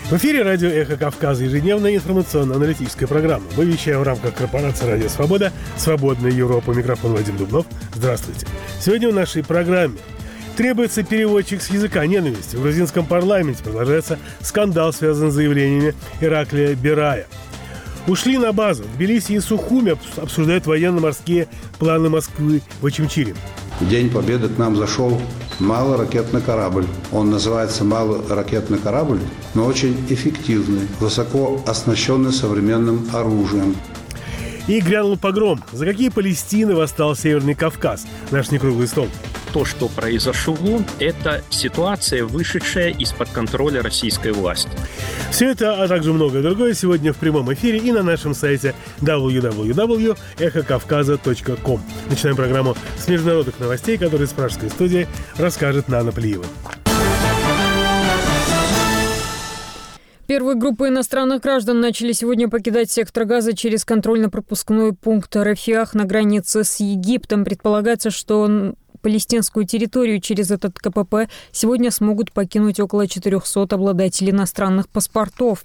В эфире радио «Эхо Кавказа», ежедневная информационно-аналитическая программа. Мы вещаем в рамках корпорации «Радио Свобода», «Свободная Европа». Микрофон Вадим Дубнов. Здравствуйте. Сегодня в нашей программе требуется переводчик с языка ненависти. В грузинском парламенте продолжается скандал, связанный с заявлениями Ираклия Берая. Ушли на базу. В Тбилиси и Сухуми обсуждают военно-морские планы Москвы в Очимчире. В День Победы к нам зашел малоракетный корабль. Он называется малоракетный корабль, но очень эффективный, высоко оснащенный современным оружием. И грянул погром. За какие Палестины восстал Северный Кавказ? Наш некруглый стол. То, что произошло, это ситуация, вышедшая из-под контроля российской власти. Все это, а также многое другое сегодня в прямом эфире и на нашем сайте www.эхокавказа.ком. Начинаем программу с международных новостей, которые с пражской студии расскажет Нана Плиева. Первые группы иностранных граждан начали сегодня покидать сектор Газа через контрольно-пропускной пункт Рафиах на границе с Египтом. Предполагается, что палестинскую территорию через этот КПП сегодня смогут покинуть около 400 обладателей иностранных паспортов.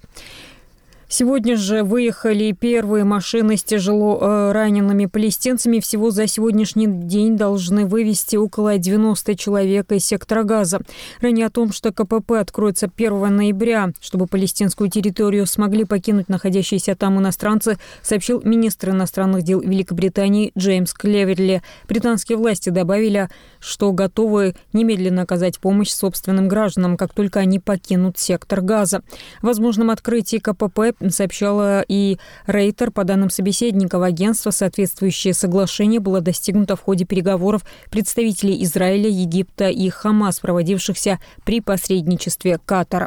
Сегодня же выехали первые машины с тяжело ранеными палестинцами. Всего за сегодняшний день должны вывести около 90 человек из сектора Газа. Ранее о том, что КПП откроется 1 ноября, чтобы палестинскую территорию смогли покинуть находящиеся там иностранцы, сообщил министр иностранных дел Великобритании Джеймс Клеверли. Британские власти добавили, что готовы немедленно оказать помощь собственным гражданам, как только они покинут сектор Газа. О возможном открытии КПП сообщала и Рейтер. По данным собеседников агентства, соответствующее соглашение было достигнуто в ходе переговоров представителей Израиля, Египта и Хамас, проводившихся при посредничестве Катара.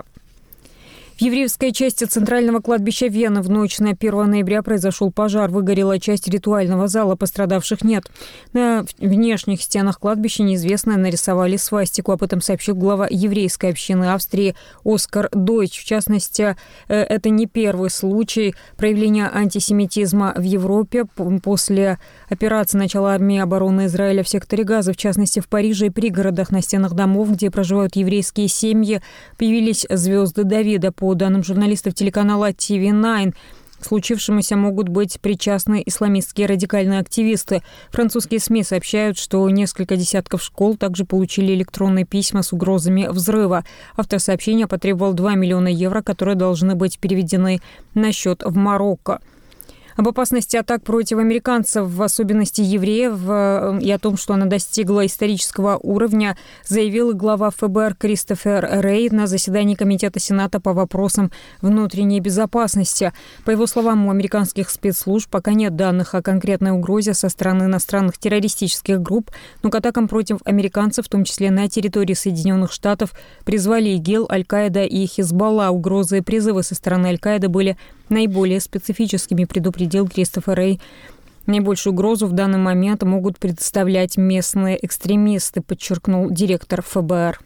В еврейской части центрального кладбища Вены в ночь на 1 ноября произошел пожар. Выгорела часть ритуального зала, пострадавших нет. На внешних стенах кладбища неизвестные нарисовали свастику. Об этом сообщил глава еврейской общины Австрии Оскар Дойч. В частности, это не первый случай проявления антисемитизма в Европе. После операции начала армии обороны Израиля в секторе Газа, в частности, в Париже и пригородах, на стенах домов, где проживают еврейские семьи, появились звезды Давида. По данным журналистов телеканала TV9, к случившемуся могут быть причастны исламистские радикальные активисты. Французские СМИ сообщают, что несколько десятков школ также получили электронные письма с угрозами взрыва. Автор сообщения потребовал 2 миллиона евро, которые должны быть переведены на счет в Марокко. Об опасности атак против американцев, в особенности евреев, и о том, что она достигла исторического уровня, заявил глава ФБР Кристофер Рей на заседании Комитета Сената по вопросам внутренней безопасности. По его словам, у американских спецслужб пока нет данных о конкретной угрозе со стороны иностранных террористических групп, но к атакам против американцев, в том числе на территории Соединенных Штатов, призвали ИГИЛ, Аль-Каида и Хизбалла. Угрозы и призывы со стороны Аль-Каиды были наиболее специфическими, предупредил Кристофер Рей. Наибольшую угрозу в данный момент могут представлять местные экстремисты, подчеркнул директор ФБР.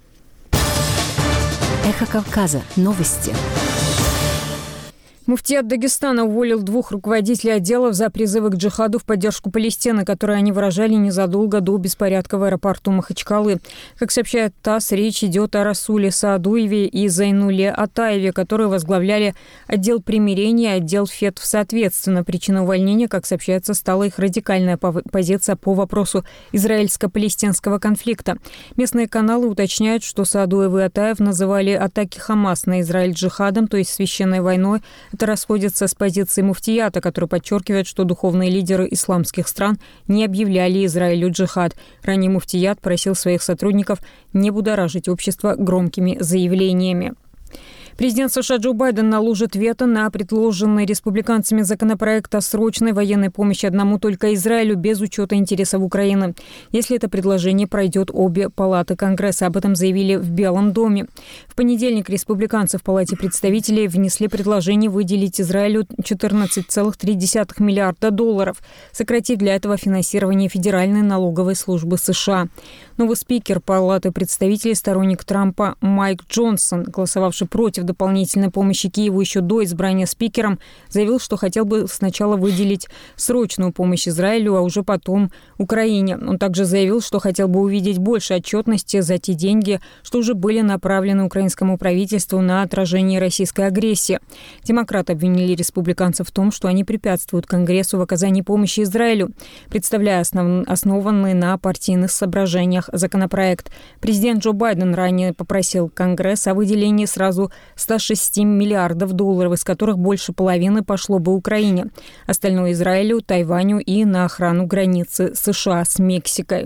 Эхо Кавказа. Новости. Муфтият Дагестана уволил 2 руководителей отделов за призывы к джихаду в поддержку Палестины, которые они выражали незадолго до беспорядка в аэропорту Махачкалы. Как сообщает ТАСС, речь идет о Расуле Саадуеве и Зайнуле Атаеве, которые возглавляли отдел примирения и отдел ФЕТ соответственно. Причиной увольнения, как сообщается, стала их радикальная позиция по вопросу израильско-палестинского конфликта. Местные каналы уточняют, что Саадуев и Атаев называли атаки Хамас на Израиль джихадом, то есть священной войной. Это расходится с позицией муфтията, который подчеркивает, что духовные лидеры исламских стран не объявляли Израилю джихад. Ранее муфтият просил своих сотрудников не будоражить общество громкими заявлениями. Президент США Джо Байден наложит вето на предложенный республиканцами законопроект о срочной военной помощи одному только Израилю без учета интересов Украины, если это предложение пройдет обе палаты Конгресса. Об этом заявили в Белом доме. В понедельник республиканцы в Палате представителей внесли предложение выделить Израилю $14,3 миллиарда, сократив для этого финансирование Федеральной налоговой службы США. Новый спикер Палаты представителей, сторонник Трампа Майк Джонсон, голосовавший против против дополнительной помощи Киеву еще до избрания спикером, заявил, что хотел бы сначала выделить срочную помощь Израилю, а уже потом Украине. Он также заявил, что хотел бы увидеть больше отчетности за те деньги, что уже были направлены украинскому правительству на отражение российской агрессии. Демократы обвинили республиканцев в том, что они препятствуют Конгрессу в оказании помощи Израилю, представляя основанный на партийных соображениях законопроект. Президент Джо Байден ранее попросил Конгресс о выделении сразу 106 миллиардов долларов, из которых больше половины пошло бы Украине, остальное Израилю, Тайваню и на охрану границы США с Мексикой.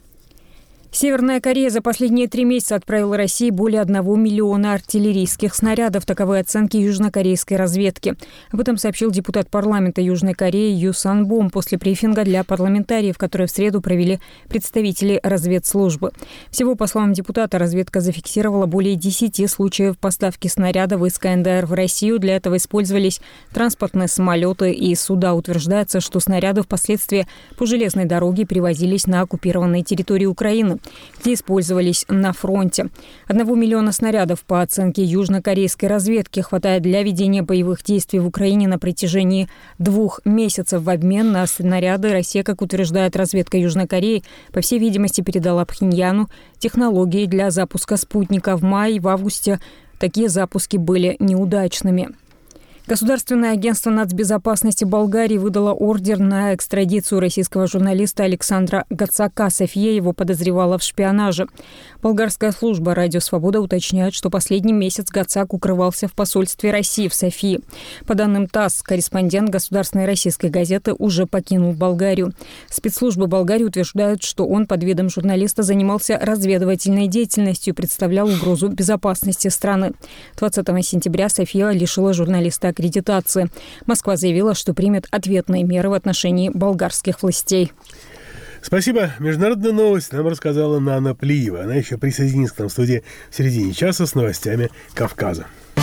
Северная Корея за последние 3 месяца отправила России более 1 миллиона артиллерийских снарядов. Таковы оценки южнокорейской разведки. Об этом сообщил депутат парламента Южной Кореи Ю Сан Бом после брифинга для парламентариев, который в среду провели представители разведслужбы. Всего, по словам депутата, разведка зафиксировала более 10 случаев поставки снарядов из КНДР в Россию. Для этого использовались транспортные самолеты и суда. Утверждается, что снаряды впоследствии по железной дороге перевозились на оккупированные территории Украины, где использовались на фронте. 1 миллиона снарядов, по оценке южнокорейской разведки, хватает для ведения боевых действий в Украине на протяжении 2 месяцев. В обмен на снаряды Россия, как утверждает разведка Южной Кореи, по всей видимости, передала Пхеньяну технологии для запуска спутника. В мае и в августе такие запуски были неудачными. Государственное агентство нацбезопасности Болгарии выдало ордер на экстрадицию российского журналиста Александра Гацака. София его подозревала в шпионаже. Болгарская служба «Радио Свобода» уточняет, что последний месяц Гацак укрывался в посольстве России в Софии. По данным ТАСС, корреспондент государственной российской газеты уже покинул Болгарию. Спецслужбы Болгарии утверждают, что он под видом журналиста занимался разведывательной деятельностью и представлял угрозу безопасности страны. 20 сентября София лишила журналиста аккредитации. Москва заявила, что примет ответные меры в отношении болгарских властей. Спасибо. Международную новость нам рассказала Нана Плиева. Она еще присоединится к нам в студии в середине часа с новостями Кавказа.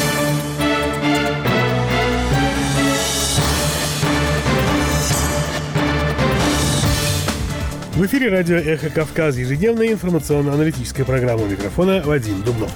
В эфире радио «Эхо Кавказ», ежедневная информационно-аналитическая программа. У микрофона Вадим Дубнов.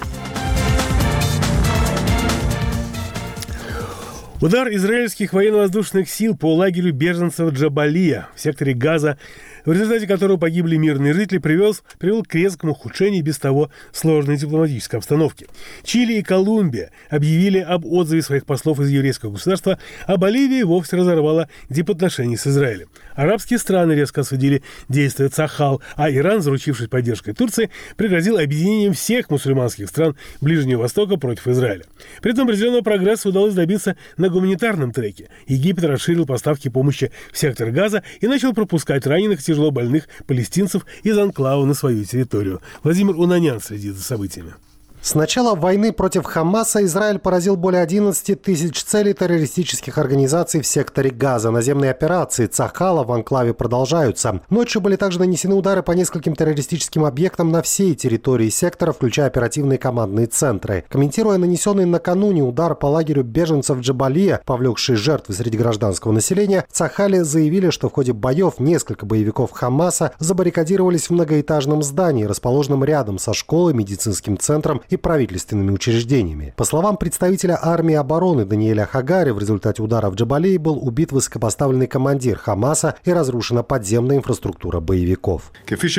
Удар израильских военно-воздушных сил по лагерю беженцев Джабалия в секторе Газа, в результате которого погибли мирные жители, привел к резкому ухудшению без того сложной дипломатической обстановки. Чили и Колумбия объявили об отзыве своих послов из еврейского государства, а Боливия вовсе разорвала дипотношения с Израилем. Арабские страны резко осудили действия Цахал, а Иран, заручившись поддержкой Турции, пригрозил объединением всех мусульманских стран Ближнего Востока против Израиля. При этом определенного прогресса удалось добиться на гуманитарном треке. Египет расширил поставки помощи в сектор Газа и начал пропускать раненых, тяжело больных палестинцев из анклава на свою территорию. Владимир Унанян следит за событиями. С начала войны против Хамаса Израиль поразил более 11 тысяч целей террористических организаций в секторе Газа. Наземные операции Цахала в анклаве продолжаются. Ночью были также нанесены удары по нескольким террористическим объектам на всей территории сектора, включая оперативные командные центры. Комментируя нанесенный накануне удар по лагерю беженцев Джабалия, повлекший жертвы среди гражданского населения, в Цахале заявили, что в ходе боев несколько боевиков Хамаса забаррикадировались в многоэтажном здании, расположенном рядом со школой, медицинским центром и правительственными учреждениями. По словам представителя армии обороны Даниэля Хагари, в результате удара в Джабалии был убит высокопоставленный командир Хамаса и разрушена подземная инфраструктура боевиков.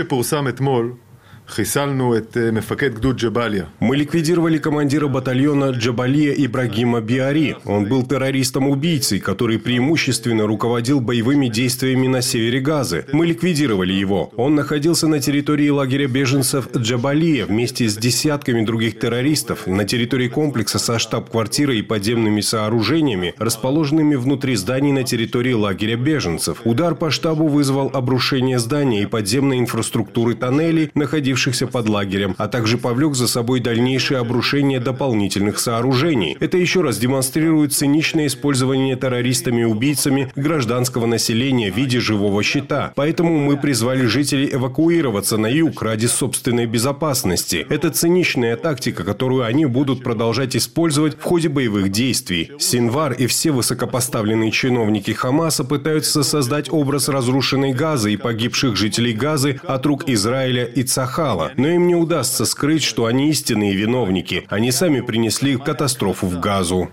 Мы ликвидировали командира батальона Джабалия Ибрагима Биари. Он был террористом-убийцей, который преимущественно руководил боевыми действиями на севере Газы. Мы ликвидировали его. Он находился на территории лагеря беженцев Джабалия вместе с десятками других террористов на территории комплекса со штаб-квартирой и подземными сооружениями, расположенными внутри зданий на территории лагеря беженцев. Удар по штабу вызвал обрушение здания и подземной инфраструктуры тоннелей, находившихся под лагерем, а также повлек за собой дальнейшее обрушение дополнительных сооружений. Это еще раз демонстрирует циничное использование террористами и убийцами гражданского населения в виде живого щита. Поэтому мы призвали жителей эвакуироваться на юг ради собственной безопасности. Это циничная тактика, которую они будут продолжать использовать в ходе боевых действий. Синвар и все высокопоставленные чиновники Хамаса пытаются создать образ разрушенной Газы и погибших жителей Газы от рук Израиля и Цахала. Цахала. Но им не удастся скрыть, что они истинные виновники. Они сами принесли катастрофу в Газу.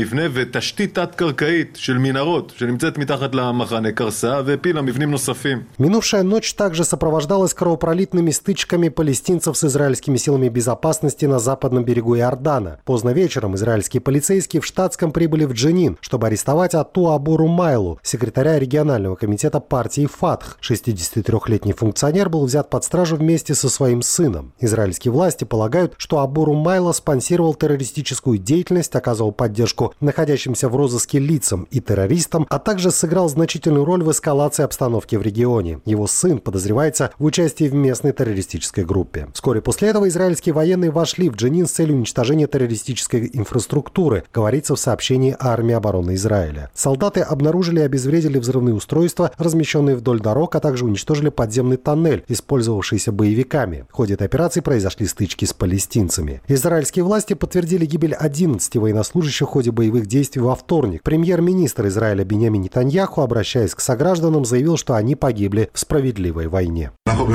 Минувшая ночь также сопровождалась кровопролитными стычками палестинцев с израильскими силами безопасности на западном берегу Иордана. Поздно вечером израильские полицейские в штатском прибыли в Дженин, чтобы арестовать Ату Абу Румайлу, секретаря регионального комитета партии Фатх. 63-летний функционер был взят под стражу вместе со своим сыном. Израильские власти полагают, что Абу Румайла спонсировал террористическую деятельность, оказывал поддержку находящимся в розыске лицам и террористам, а также сыграл значительную роль в эскалации обстановки в регионе. Его сын подозревается в участии в местной террористической группе. Вскоре после этого израильские военные вошли в Дженин с целью уничтожения террористической инфраструктуры, говорится в сообщении армии обороны Израиля. Солдаты обнаружили и обезвредили взрывные устройства, размещенные вдоль дорог, а также уничтожили подземный тоннель, использовавшийся боевиками. В ходе этой операции произошли стычки с палестинцами. Израильские власти подтвердили гибель 11 военнослужащих в ходе боевых действий во вторник. Премьер-министр Израиля Биньямин Нетаньяху, обращаясь к согражданам, заявил, что они погибли в справедливой войне.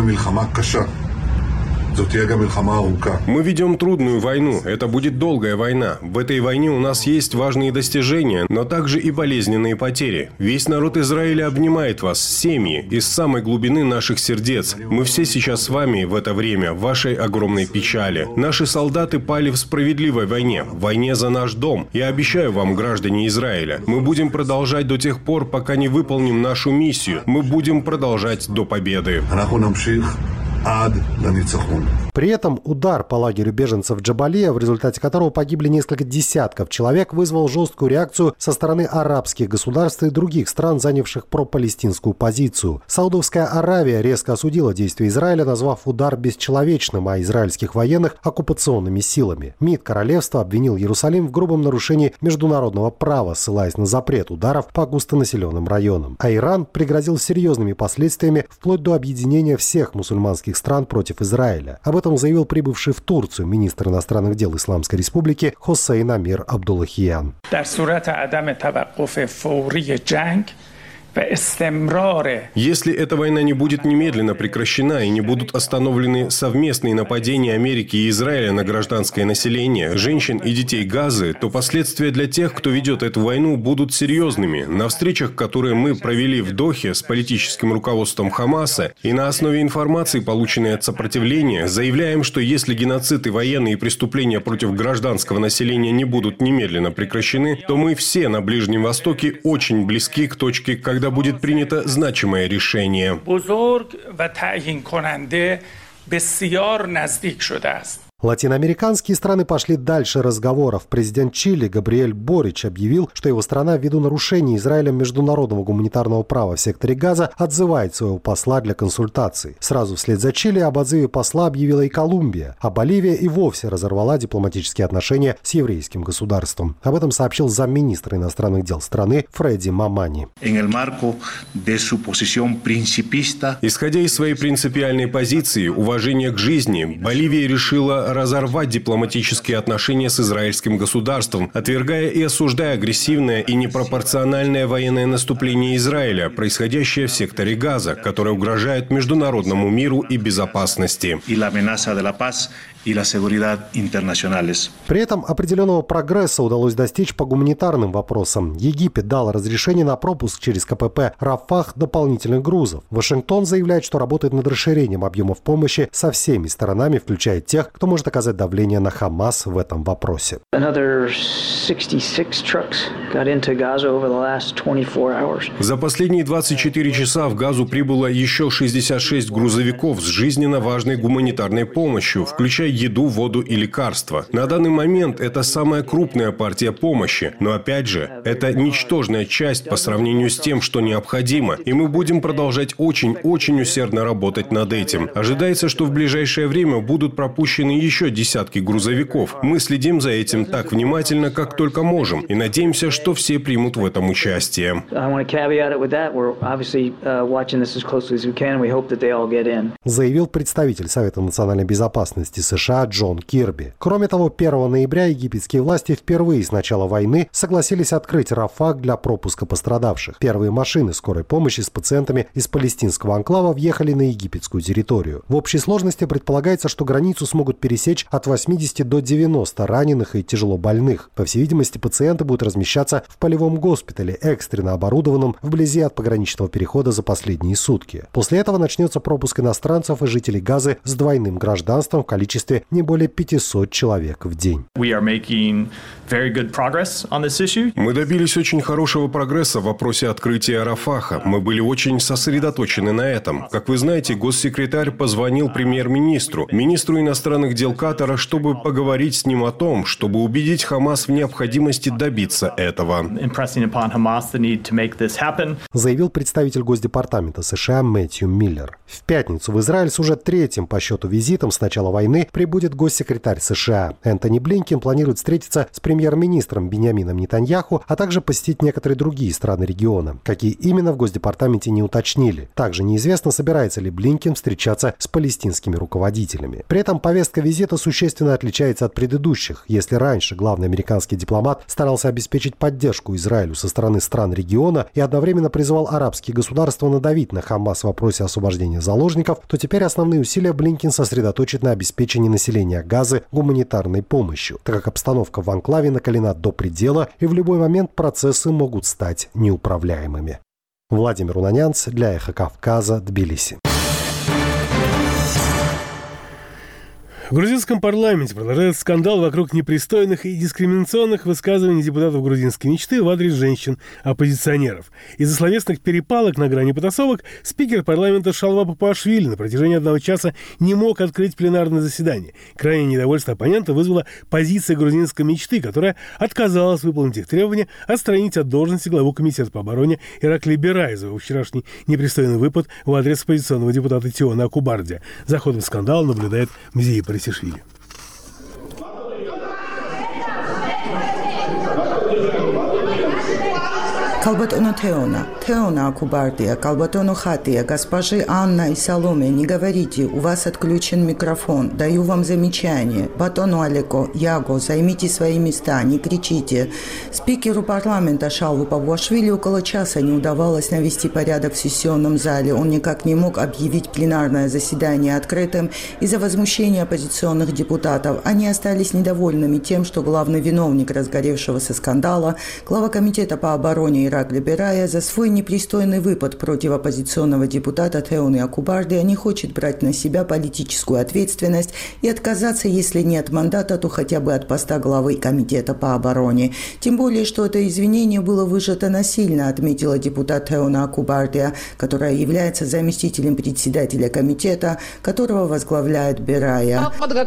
Мы ведем трудную войну. Это будет долгая война. В этой войне у нас есть важные достижения, но также и болезненные потери. Весь народ Израиля обнимает вас, семьи, из самой глубины наших сердец. Мы все сейчас с вами в это время, в вашей огромной печали. Наши солдаты пали в справедливой войне, в войне за наш дом. Я обещаю вам, граждане Израиля, мы будем продолжать до тех пор, пока не выполним нашу миссию. Мы будем продолжать до победы. При этом удар по лагерю беженцев Джабалия, в результате которого погибли несколько десятков человек, вызвал жесткую реакцию со стороны арабских государств и других стран, занявших пропалестинскую позицию. Саудовская Аравия резко осудила действия Израиля, назвав удар бесчеловечным, а израильских военных – оккупационными силами. МИД королевства обвинил Иерусалим в грубом нарушении международного права, ссылаясь на запрет ударов по густонаселенным районам. А Иран пригрозил серьезными последствиями вплоть до объединения всех мусульманских стран против Израиля. Об этом заявил прибывший в Турцию министр иностранных дел Исламской Республики Хосейн Амир Абдуллахиян. Если эта война не будет немедленно прекращена и не будут остановлены совместные нападения Америки и Израиля на гражданское население, женщин и детей Газы, то последствия для тех, кто ведет эту войну, будут серьезными. На встречах, которые мы провели в Дохе с политическим руководством Хамаса и на основе информации, полученной от сопротивления, заявляем, что если геноцид и военные преступления против гражданского населения не будут немедленно прекращены, то мы все на Ближнем Востоке очень близки к точке, когда будет принято значимое решение. Латиноамериканские страны пошли дальше разговоров. Президент Чили Габриэль Борич объявил, что его страна ввиду нарушений Израилем международного гуманитарного права в секторе Газа отзывает своего посла для консультаций. Сразу вслед за Чили об отзыве посла объявила и Колумбия, а Боливия и вовсе разорвала дипломатические отношения с еврейским государством. Об этом сообщил замминистра иностранных дел страны Фредди Мамани. Исходя из своей принципиальной позиции, уважения к жизни, Боливия решила разорвать дипломатические отношения с израильским государством, отвергая и осуждая агрессивное и непропорциональное военное наступление Израиля, происходящее в секторе Газа, которое угрожает международному миру и безопасности. При этом определенного прогресса удалось достичь по гуманитарным вопросам. Египет дал разрешение на пропуск через КПП «Рафах» дополнительных грузов. Вашингтон заявляет, что работает над расширением объемов помощи со всеми сторонами, включая тех, кто может оказать давление на Хамас в этом вопросе. За последние 24 часа в Газу прибыло еще 66 грузовиков с жизненно важной гуманитарной помощью, включая еду, воду и лекарства. На данный момент это самая крупная партия помощи, но опять же, это ничтожная часть по сравнению с тем, что необходимо, и мы будем продолжать очень усердно работать над этим. Ожидается, что в ближайшее время будут пропущены еще десятки грузовиков. Мы следим за этим так внимательно, как только можем, и надеемся, что все примут в этом участие. Заявил представитель Совета национальной безопасности США США Джон Кирби. Кроме того, 1 ноября египетские власти впервые с начала войны согласились открыть Рафах для пропуска пострадавших. Первые машины скорой помощи с пациентами из палестинского анклава въехали на египетскую территорию. В общей сложности предполагается, что границу смогут пересечь от 80 до 90 раненых и тяжело больных. По всей видимости, пациенты будут размещаться в полевом госпитале, экстренно оборудованном вблизи от пограничного перехода за последние сутки. После этого начнется пропуск иностранцев и жителей Газы с двойным гражданством в количестве не более 500 человек в день. Мы добились очень хорошего прогресса в вопросе открытия Рафаха. Мы были очень сосредоточены на этом. Как вы знаете, госсекретарь позвонил премьер-министру, министру иностранных дел Катара, чтобы поговорить с ним о том, чтобы убедить Хамас в необходимости добиться этого. Заявил представитель Госдепартамента США Мэтью Миллер. В пятницу в Израиль с уже третьим по счету визитом с начала войны прибудет госсекретарь США. Энтони Блинкен планирует встретиться с премьер-министром Биньямином Нетаньяху, а также посетить некоторые другие страны региона. Какие именно, в Госдепартаменте не уточнили. Также неизвестно, собирается ли Блинкен встречаться с палестинскими руководителями. При этом повестка визита существенно отличается от предыдущих. Если раньше главный американский дипломат старался обеспечить поддержку Израилю со стороны стран региона и одновременно призывал арабские государства надавить на Хамас в вопросе освобождения заложников, то теперь основные усилия Блинкен сосредоточит на обеспечении населения Газы гуманитарной помощью, так как обстановка в анклаве накалена до предела и в любой момент процессы могут стать неуправляемыми. Владимир Унанянц для Эхо Кавказа, Тбилиси. В грузинском парламенте продолжается скандал вокруг непристойных и дискриминационных высказываний депутатов грузинской мечты в адрес женщин-оппозиционеров. Из-за словесных перепалок на грани потасовок спикер парламента Шалва Папуашвили на протяжении 1 часа не мог открыть пленарное заседание. Крайнее недовольство оппонента вызвала позиция грузинской мечты, которая отказалась выполнить их требования отстранить от должности главу комитета по обороне Иракли Берая за его вчерашний непристойный выпад в адрес оппозиционного депутата Тиона Акубардия. За ходом скандала наблюдает Мзии Парисишвили. Калбатону Теона Акубардия, Калбатону Хатия, госпожи Анна и Саломе, не говорите, у вас отключен микрофон, даю вам замечание. Батону Алеко, Яго, займите свои места, не кричите. Спикеру парламента Шалву Папуашвили около часа не удавалось навести порядок в сессионном зале. Он никак не мог объявить пленарное заседание открытым из-за возмущения оппозиционных депутатов. Они остались недовольными тем, что главный виновник разгоревшегося скандала, глава комитета по обороне Иракли Берая, за свой непристойный выпад против оппозиционного депутата Теоны Акубардия не хочет брать на себя политическую ответственность и отказаться, если не от мандата, то хотя бы от поста главы комитета по обороне. Тем более, что это извинение было выжато насильно, отметила депутат Теона Акубардия, которая является заместителем председателя комитета, которого возглавляет Берая.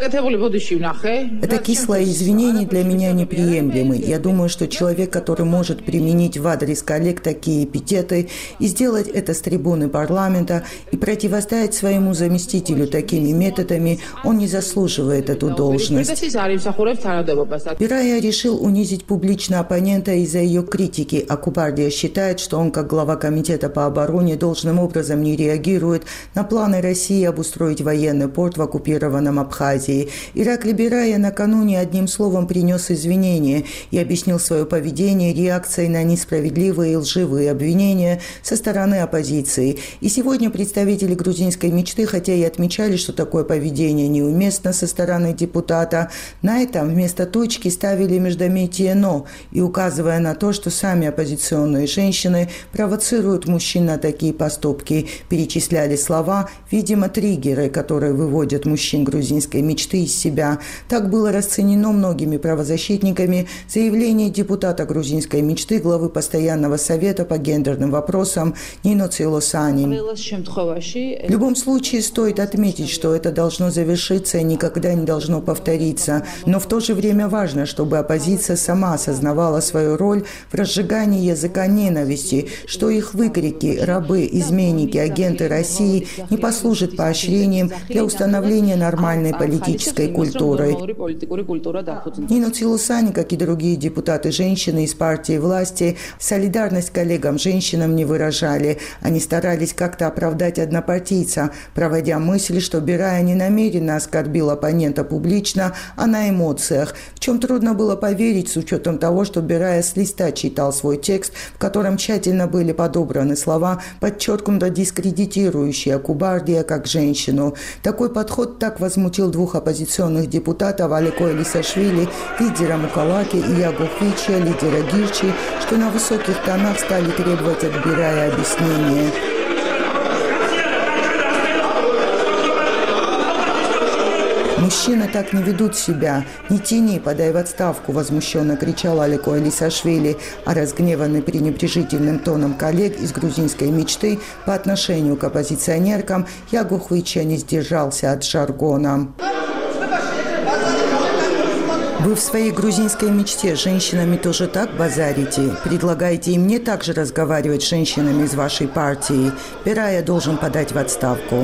Это кислое извинение для меня неприемлемы. Я думаю, что человек, который может применить в адрес коллег такие эпитеты и сделать это с трибуны парламента и противостоять своему заместителю такими методами, он не заслуживает эту должность. Берая решил унизить публично оппонента из-за ее критики. Акубардия считает, что он, как глава комитета по обороне, должным образом не реагирует на планы России обустроить военный порт в оккупированном Абхазии. Иракли Берая накануне одним словом принес извинения и объяснил свое поведение реакцией на несправедливые и лживые обвинения со стороны оппозиции. И сегодня представители грузинской мечты, хотя и отмечали, что такое поведение неуместно со стороны депутата, на этом вместо точки ставили междометие «но» и указывая на то, что сами оппозиционные женщины провоцируют мужчин на такие поступки, перечисляли слова, видимо, триггеры, которые выводят мужчин грузинской мечты из себя. Так было расценено многими правозащитниками заявление депутата грузинской мечты, главы постоянного совета по гендерным вопросам Нино Цилосани. В любом случае стоит отметить, что это должно завершиться и никогда не должно повториться. Но в то же время важно, чтобы оппозиция сама осознавала свою роль в разжигании языка ненависти, что их выкрики «рабы», «изменники», «агенты России» не послужат поощрением для установления нормальной политической культуры. Нино Цилосани, как и другие депутаты-женщины из партии власти, солидарность коллегам-женщинам женщинам не выражали. Они старались как-то оправдать однопартийца, проводя мысль, что Берая не намеренно оскорбил оппонента публично, а на эмоциях, в чем трудно было поверить с учетом того, что Берая с листа читал свой текст, в котором тщательно были подобраны слова, подчеркнуто дискредитирующие Кубардия как женщину. Такой подход так возмутил двух оппозиционных депутатов Алеко Элисашвили, лидера Мукалаки, и Ягухвича, лидера Гирчи, что на высоких тонах стали требовать от Берая объяснения. «Мужчины так не ведут себя. Не тяни, подай в отставку», – возмущенно кричал Алеко Элисашвили, а разгневанный пренебрежительным тоном коллег из грузинской мечты по отношению к оппозиционеркам Ягухвича не сдержался от жаргона. Вы в своей грузинской мечте с женщинами тоже так базарите? Предлагаете и мне также разговаривать с женщинами из вашей партии? Берая должен подать в отставку.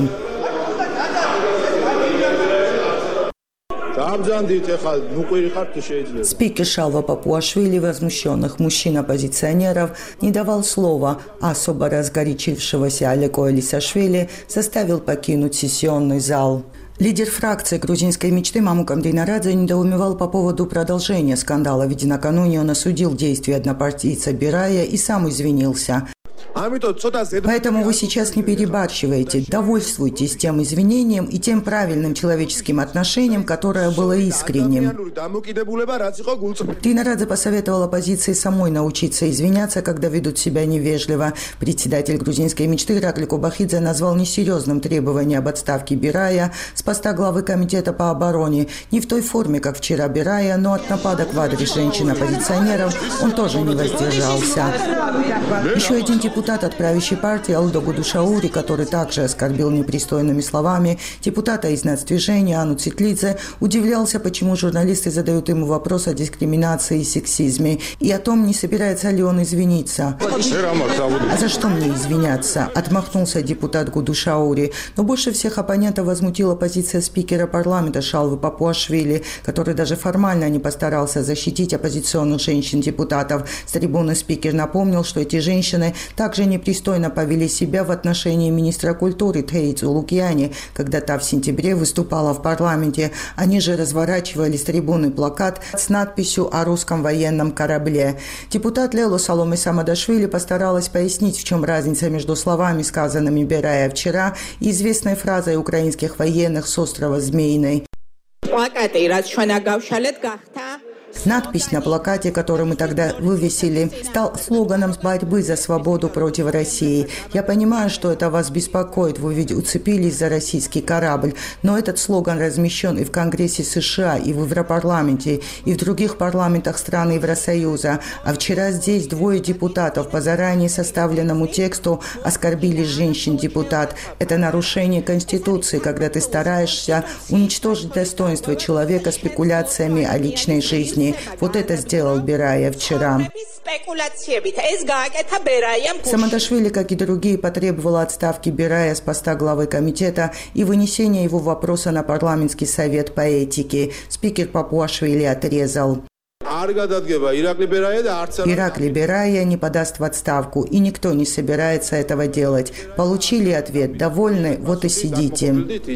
Спикер Шалва Папуашвили возмущенных мужчин-оппозиционеров не давал слова, а особо разгорячившегося Алеко Элисашвили заставил покинуть сессионный зал. Лидер фракции грузинской мечты Мамукам Динарадзе недоумевал по поводу продолжения скандала, ведь накануне он осудил действия однопартийца Берая и сам извинился. Поэтому вы сейчас не перебарщиваете, довольствуйтесь тем извинением и тем правильным человеческим отношением, которое было искренним. Динарадзе посоветовал оппозиции самой научиться извиняться, когда ведут себя невежливо. Председатель грузинской мечты Иракли Кобахидзе назвал несерьезным требование об отставке Берая с поста главы комитета по обороне. Не в той форме, как вчера Берая, но от нападок в адрес женщин-оппозиционеров он тоже не воздержался. Еще один депутат от правящей партии Алудо Гудушаури, который также оскорбил непристойными словами депутата из нацдвижения Анну Цитлидзе, удивлялся, почему журналисты задают ему вопрос о дискриминации и сексизме и о том, не собирается ли он извиниться. «А за что мне извиняться?» – отмахнулся депутат Гудушаури. Но больше всех оппонентов возмутила позиция спикера парламента Шалвы Папуашвили, который даже формально не постарался защитить оппозиционных женщин-депутатов. С трибуны спикер напомнил, что эти женщины также непристойно повели себя в отношении министра культуры Тейцу Лукьяни, когда та в сентябре выступала в парламенте. Они же разворачивали с трибуны плакат с надписью о русском военном корабле. Депутат Лело Саломе Самадашвили постаралась пояснить, в чем разница между словами, сказанными Берая вчера, и известной фразой украинских военных с острова Змеиной. Надпись на плакате, который мы тогда вывесили, стал слоганом борьбы за свободу против России. Я понимаю, что это вас беспокоит, вы ведь уцепились за российский корабль, но этот слоган размещен и в Конгрессе США, и в Европарламенте, и в других парламентах стран Евросоюза. А вчера здесь двое депутатов по заранее составленному тексту оскорбили женщин-депутат. Это нарушение Конституции, когда ты стараешься уничтожить достоинство человека спекуляциями о личной жизни. Вот это сделал Берая вчера. Самадашвили, как и другие, потребовала отставки Берая с поста главы комитета и вынесения его вопроса на парламентский совет по этике. Спикер Папуашвили отрезал. Иракли Берая не подаст в отставку, и никто не собирается этого делать. Получили ответ, довольны, вот и сидите.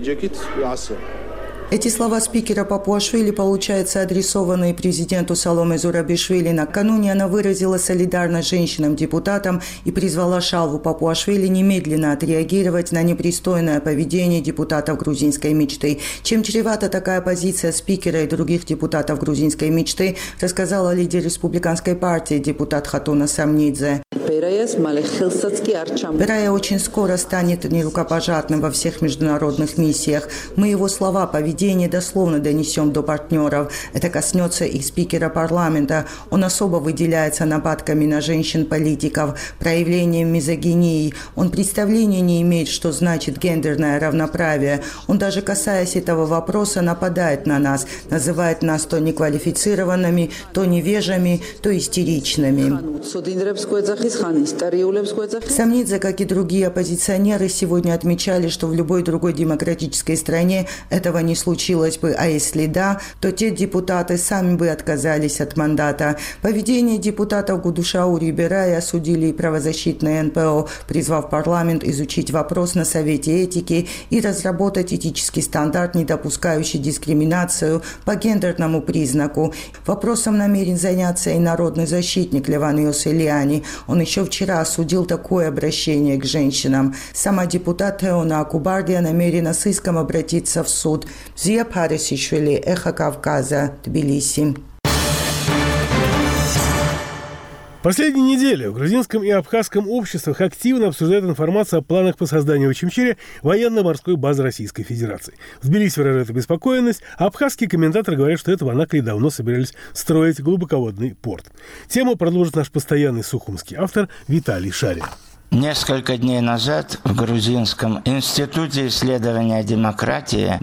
Эти слова спикера Папуашвили, получается, адресованные президенту Саломе Зурабишвили. Накануне она выразила солидарность женщинам-депутатам и призвала Шалву Папуашвили немедленно отреагировать на непристойное поведение депутатов грузинской мечты. Чем чревата такая позиция спикера и других депутатов грузинской мечты, рассказала лидер республиканской партии депутат Хатуна Самнидзе. Берая очень скоро станет нерукопожатным во всех международных миссиях. Мы его слова, поведение дословно донесем до партнеров. Это коснется и спикера парламента. Он особо выделяется нападками на женщин-политиков, проявлением мизогинии. Он представления не имеет, что значит гендерное равноправие. Он даже касаясь этого вопроса нападает на нас, называет нас то неквалифицированными, то невежами, то истеричными. Самнидзе, как и другие оппозиционеры, сегодня отмечали, что в любой другой демократической стране этого не случилось бы, а если да, то те депутаты сами бы отказались от мандата. Поведение депутатов Гудушау Риберая осудили и правозащитные НПО, призвав парламент изучить вопрос на Совете этики и разработать этический стандарт, не допускающий дискриминацию по гендерному признаку. Вопросом намерен заняться и народный защитник Леван Йосельяни. Он еще вчера осудил такое обращение к женщинам. Сама депутат Теона Акубардия намерена с иском обратиться в суд. Зия Парисишвили, Эхо Кавказа, Тбилиси. Последние недели в грузинском и абхазском обществах активно обсуждают информацию о планах по созданию в Очимчире военно-морской базы Российской Федерации. В Тбилиси выражают обеспокоенность, а абхазские комментаторы говорят, что это в Анаклии давно собирались строить глубоководный порт. Тему продолжит наш постоянный сухумский автор Виталий Шарин. Несколько дней назад в Грузинском институте исследования демократии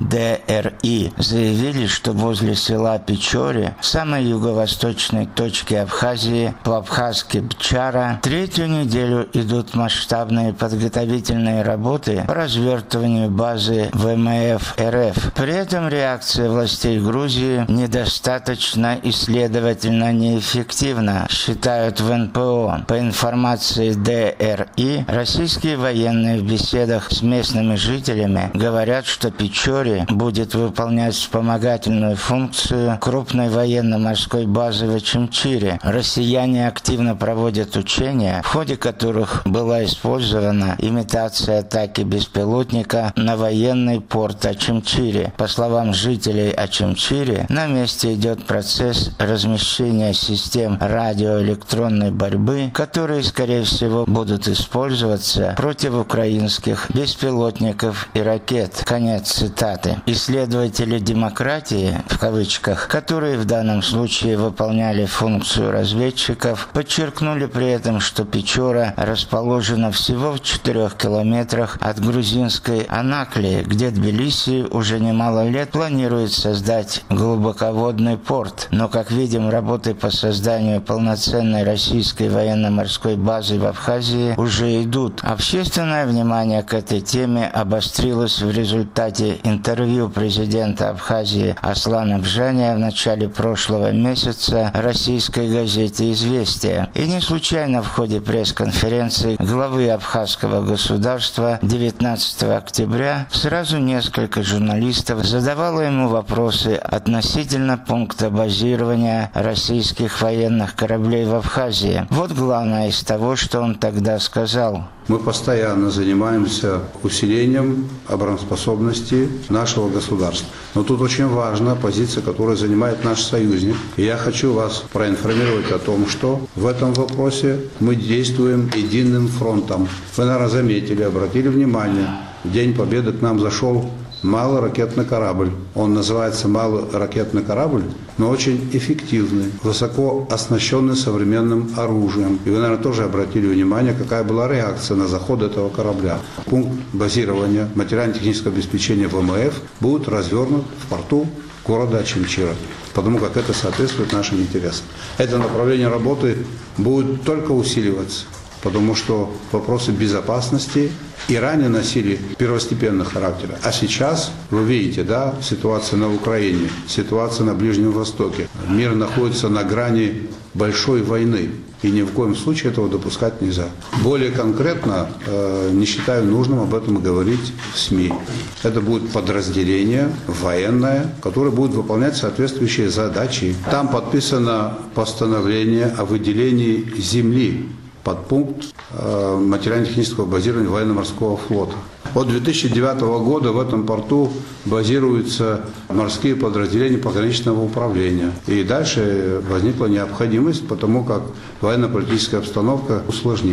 ДРИ заявили, что возле села Печоре, самой юго-восточной точки Абхазии, по-абхазски Бчара, третью неделю идут масштабные подготовительные работы по развертыванию базы ВМФ РФ. При этом реакция властей Грузии недостаточно и, следовательно, неэффективна, считают в НПО. По информации ДРИ, российские военные в беседах с местными жителями говорят, что Печоре будет выполнять вспомогательную функцию крупной военно-морской базы в Очимчире. Россияне активно проводят учения, в ходе которых была использована имитация атаки беспилотника на военный порт Очимчире. По словам жителей Очимчире, на месте идет процесс размещения систем радиоэлектронной борьбы, которые, скорее всего, будут использоваться против украинских беспилотников и ракет. Конец цитаты. Исследователи демократии, в кавычках, которые в данном случае выполняли функцию разведчиков, подчеркнули при этом, что Печора расположена всего в 4 километрах от грузинской Анаклии, где Тбилиси уже немало лет планирует создать глубоководный порт. Но, как видим, работы по созданию полноценной российской военно-морской базы в Абхазии уже идут. Общественное внимание к этой теме обострилось в результате интервью президента Абхазии Аслана Бжания в начале прошлого месяца российской газете «Известия». И не случайно в ходе пресс-конференции главы абхазского государства 19 октября сразу несколько журналистов задавало ему вопросы относительно пункта базирования российских военных кораблей в Абхазии. Вот главное из того, что он тогда сказал. Мы постоянно занимаемся усилением обороноспособности нашего государства. Но тут очень важна позиция, которую занимает наш союзник. И я хочу вас проинформировать о том, что в этом вопросе мы действуем единым фронтом. Вы, наверное, заметили, обратили внимание, в День Победы к нам зашел малоракетный корабль. Он называется малый ракетный корабль, но очень эффективный, высоко оснащенный современным оружием. И вы, наверное, тоже обратили внимание, какая была реакция на заход этого корабля. Пункт базирования материально-технического обеспечения ВМФ будет развернут в порту города Очимчира, потому как это соответствует нашим интересам. Это направление работы будет только усиливаться, потому что вопросы безопасности и ранее носили первостепенный характер. А сейчас, вы видите, да, ситуация на Украине, ситуация на Ближнем Востоке. Мир находится на грани большой войны, и ни в коем случае этого допускать нельзя. Более конкретно, не считаю нужным об этом говорить в СМИ. Это будет подразделение военное, которое будет выполнять соответствующие задачи. Там подписано постановление о выделении земли под пункт материально-технического базирования военно-морского флота. От 2009 года в этом порту базируются морские подразделения пограничного управления. И дальше возникла необходимость, потому как военно-политическая обстановка усложнилась.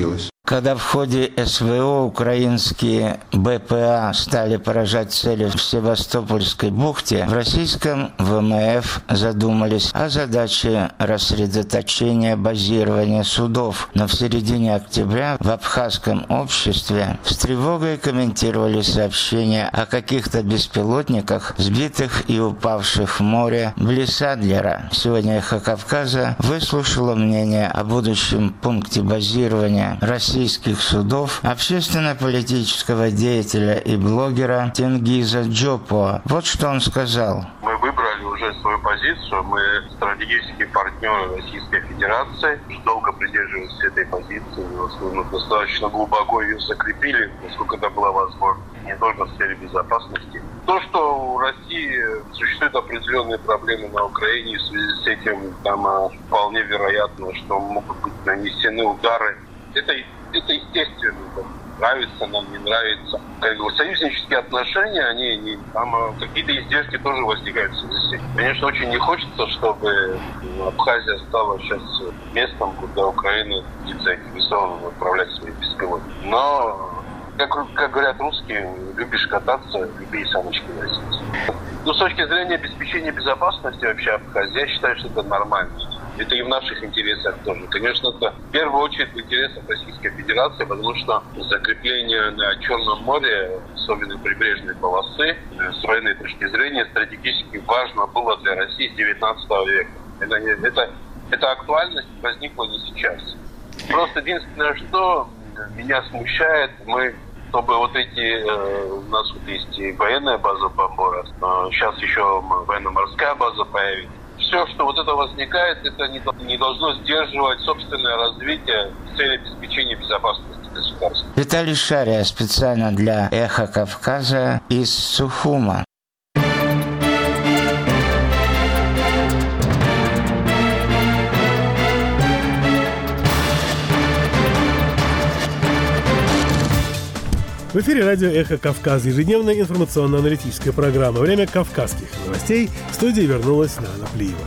Когда в ходе СВО украинские БПА стали поражать цели в Севастопольской бухте, в российском ВМФ задумались о задаче рассредоточения базирования судов. Но в середине октября в абхазском обществе с тревогой комментировали сообщения о каких-то беспилотниках, сбитых и упавших в море близ Адлера. Сегодня «Эхо Кавказа» выслушало мнение о будущем пункте базирования российских судов общественно-политического деятеля и блогера Тенгиза Джопо. Вот что он сказал. Мы выбрали уже свою позицию. Мы стратегические партнеры Российской Федерации. Долго придерживались этой позиции. Мы достаточно глубоко ее закрепили, насколько это было возможно. Не только в сфере безопасности. То, что у России существуют определенные проблемы на Украине, в связи с этим там вполне вероятно, что могут быть нанесены удары. Это естественно. Нравится нам, не нравится. Союзнические отношения, они там какие-то издержки тоже возникают в связи с этим. Конечно, очень не хочется, чтобы Абхазия стала сейчас местом, куда Украина будет заинтересована отправлять свои беспилотники. Но, как говорят русские, любишь кататься, люби и саночки носить. Но с точки зрения обеспечения безопасности вообще Абхазии, я считаю, что это нормально. Это и в наших интересах тоже. Конечно, это в первую очередь в интересах Российской Федерации, потому что закрепление на Черном море, особенно прибрежной полосы, с военной точки зрения, стратегически важно было для России с 19 века. Эта актуальность возникла не сейчас. Просто единственное, что меня смущает, чтобы вот у нас вот есть и военная база Бомбора, сейчас еще военно-морская база появится. Все, что вот это возникает, это не должно сдерживать собственное развитие в цели обеспечения безопасности государства. Виталий Шария специально для «Эхо Кавказа» из Сухума. В эфире радио «Эхо Кавказа», ежедневная информационно-аналитическая программа. Время кавказских новостей. В студии вернулась Нана Плиева.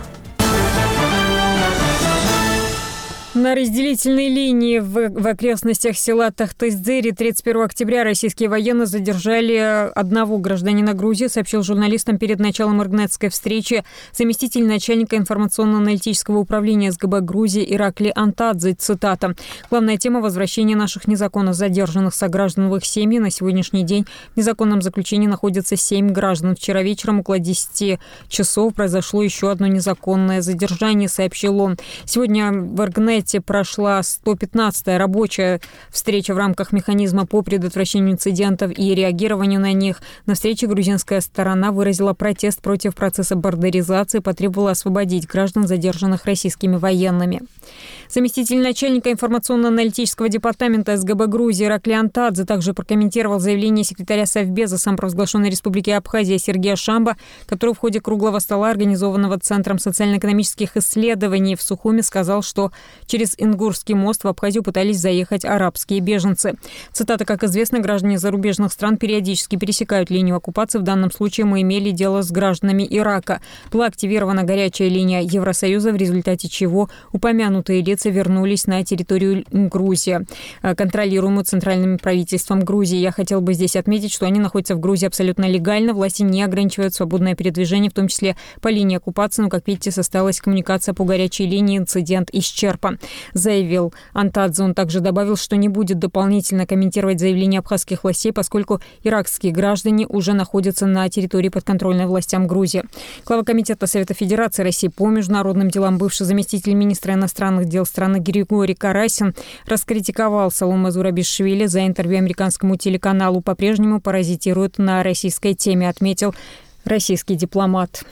На разделительной линии в окрестностях села Тахтыздыри 31 октября российские военные задержали одного гражданина Грузии, сообщил журналистам перед началом Иргнетской встречи заместитель начальника информационно-аналитического управления СГБ Грузии Иракли Антадзе. Цитата. «Главная тема – возвращение наших незаконно задержанных сограждан в их семьи. На сегодняшний день в незаконном заключении находятся 7 граждан. Вчера вечером около 10 часов произошло еще одно незаконное задержание», сообщил он. Сегодня в Иргнете прошла 115-я рабочая встреча в рамках механизма по предотвращению инцидентов и реагированию на них. На встрече грузинская сторона выразила протест против процесса бордеризации и потребовала освободить граждан, задержанных российскими военными. Заместитель начальника информационно-аналитического департамента СГБ Грузии Иракли Антадзе также прокомментировал заявление секретаря Совбеза самопровозглашенной Республики Абхазия Сергея Шамба, который в ходе круглого стола, организованного Центром социально-экономических исследований в Сухуме, сказал, что через Ингурский мост в Абхазию пытались заехать арабские беженцы. Цитата. «Как известно, граждане зарубежных стран периодически пересекают линию оккупации. В данном случае мы имели дело с гражданами Ирака. Была активирована горячая линия Евросоюза, в результате чего упомянутые лица вернулись на территорию Грузии, контролируемую центральным правительством Грузии. Я хотел бы здесь отметить, что они находятся в Грузии абсолютно легально. Власти не ограничивают свободное передвижение, в том числе по линии оккупации. Но, как видите, состоялась коммуникация по горячей линии. Инцидент исчерпан», заявил Антадзе. Он также добавил, что не будет дополнительно комментировать заявление абхазских властей, поскольку иракские граждане уже находятся на территории, подконтрольной властям Грузии. Глава Комитета Совета Федерации России по международным делам, бывший заместитель министра иностранных дел страны Григорий Карасин раскритиковал Саломе Зурабишвили за интервью американскому телеканалу. По-прежнему паразитирует на российской теме, отметил российский дипломат.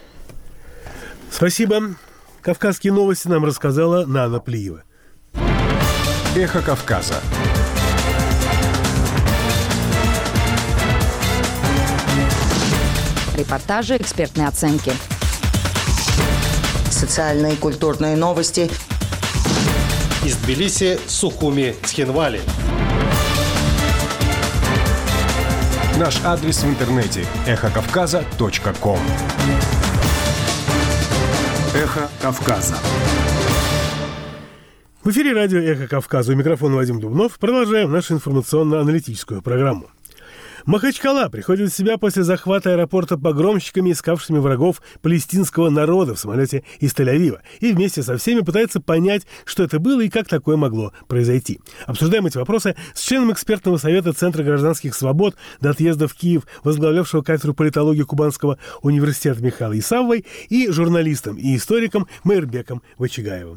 Спасибо. Кавказские новости нам рассказала Нана Плиева. «Эхо Кавказа». Репортажи, экспертные оценки. Социальные и культурные новости. Из Тбилиси, Сухуми, Цхинвали. Наш адрес в интернете – эхокавказа.ком. «Эхо Кавказа». В эфире радио «Эхо Кавказа». У микрофона Вадим Дубнов. Продолжаем нашу информационно-аналитическую программу. Махачкала приходит в себя после захвата аэропорта погромщиками, искавшими врагов палестинского народа в самолете из Тель-Авива. И вместе со всеми пытается понять, что это было и как такое могло произойти. Обсуждаем эти вопросы с членом экспертного совета Центра гражданских свобод до отъезда в Киев, возглавлявшего кафедру политологии Кубанского университета Михаилом Исавовой, и журналистом и историком Майрбеком Вачигаевым.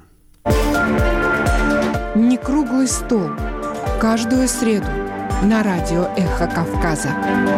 Не круглый стол. Каждую среду на радио «Эхо Кавказа».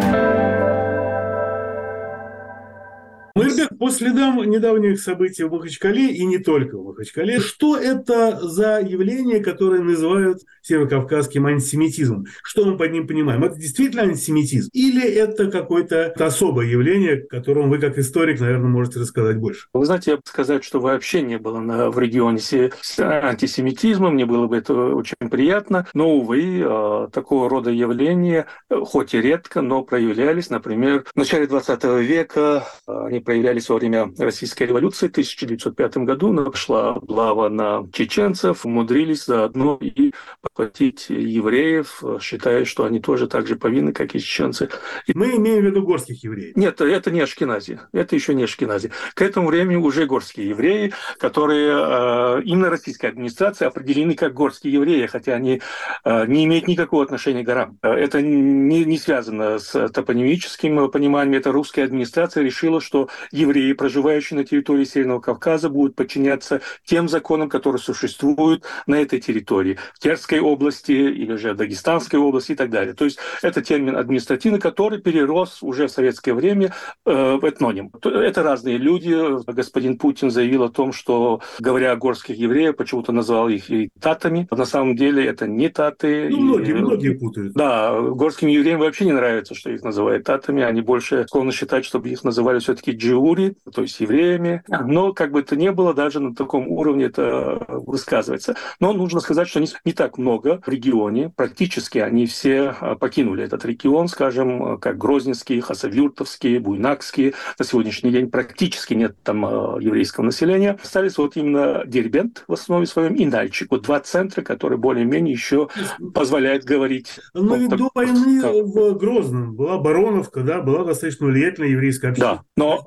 Майрбек, по следам недавних событий в Махачкале, и не только в Махачкале, что это за явление, которое называют северокавказским антисемитизмом? Что мы под ним понимаем? Это действительно антисемитизм? Или это какое-то особое явление, о котором вы, как историк, наверное, можете рассказать больше? Вы знаете, я бы сказать, что вообще не было в регионе с антисемитизмом, мне было бы это очень приятно, но, увы, такого рода явления, хоть и редко, но проявлялись. Например, в начале 20 века они проявлялись во время Российской революции в 1905 году. Пошла облава на чеченцев, умудрились заодно и похватить евреев, считая, что они тоже так же повинны, как и чеченцы. Мы имеем в виду горских евреев? Нет, это не Ашкенази. Это еще не Ашкенази. К этому времени уже горские евреи, которые именно российской администрацией определены как горские евреи, хотя они не имеют никакого отношения к горам. Это не связано с топонимическим пониманием. Это русская администрация решила, что евреи, проживающие на территории Северного Кавказа, будут подчиняться тем законам, которые существуют на этой территории, в Терской области или же Дагестанской области и так далее. То есть это термин административный, который перерос уже в советское время в этноним. Это разные люди. Господин Путин заявил о том, что, говоря о горских евреев, почему-то назвал их и татами. На самом деле это не таты. Многие путают. Да, горским евреям вообще не нравится, что их называют татами. Они больше склонны считать, чтобы их называли все-таки джиури, то есть евреями. Но как бы то ни было, даже на таком уровне это высказывается. Но нужно сказать, что не так много в регионе. Практически они все покинули этот регион, скажем, как Грозненские, Хасавюртовские, Буйнакские. На сегодняшний день практически нет там еврейского населения. Остались вот именно Дербент в основе своем и Нальчик. Вот два центра, которые более-менее еще позволяют говорить. Но ведь до войны в Грозном была Бароновка, да, была достаточно влиятельная еврейская община. Да, но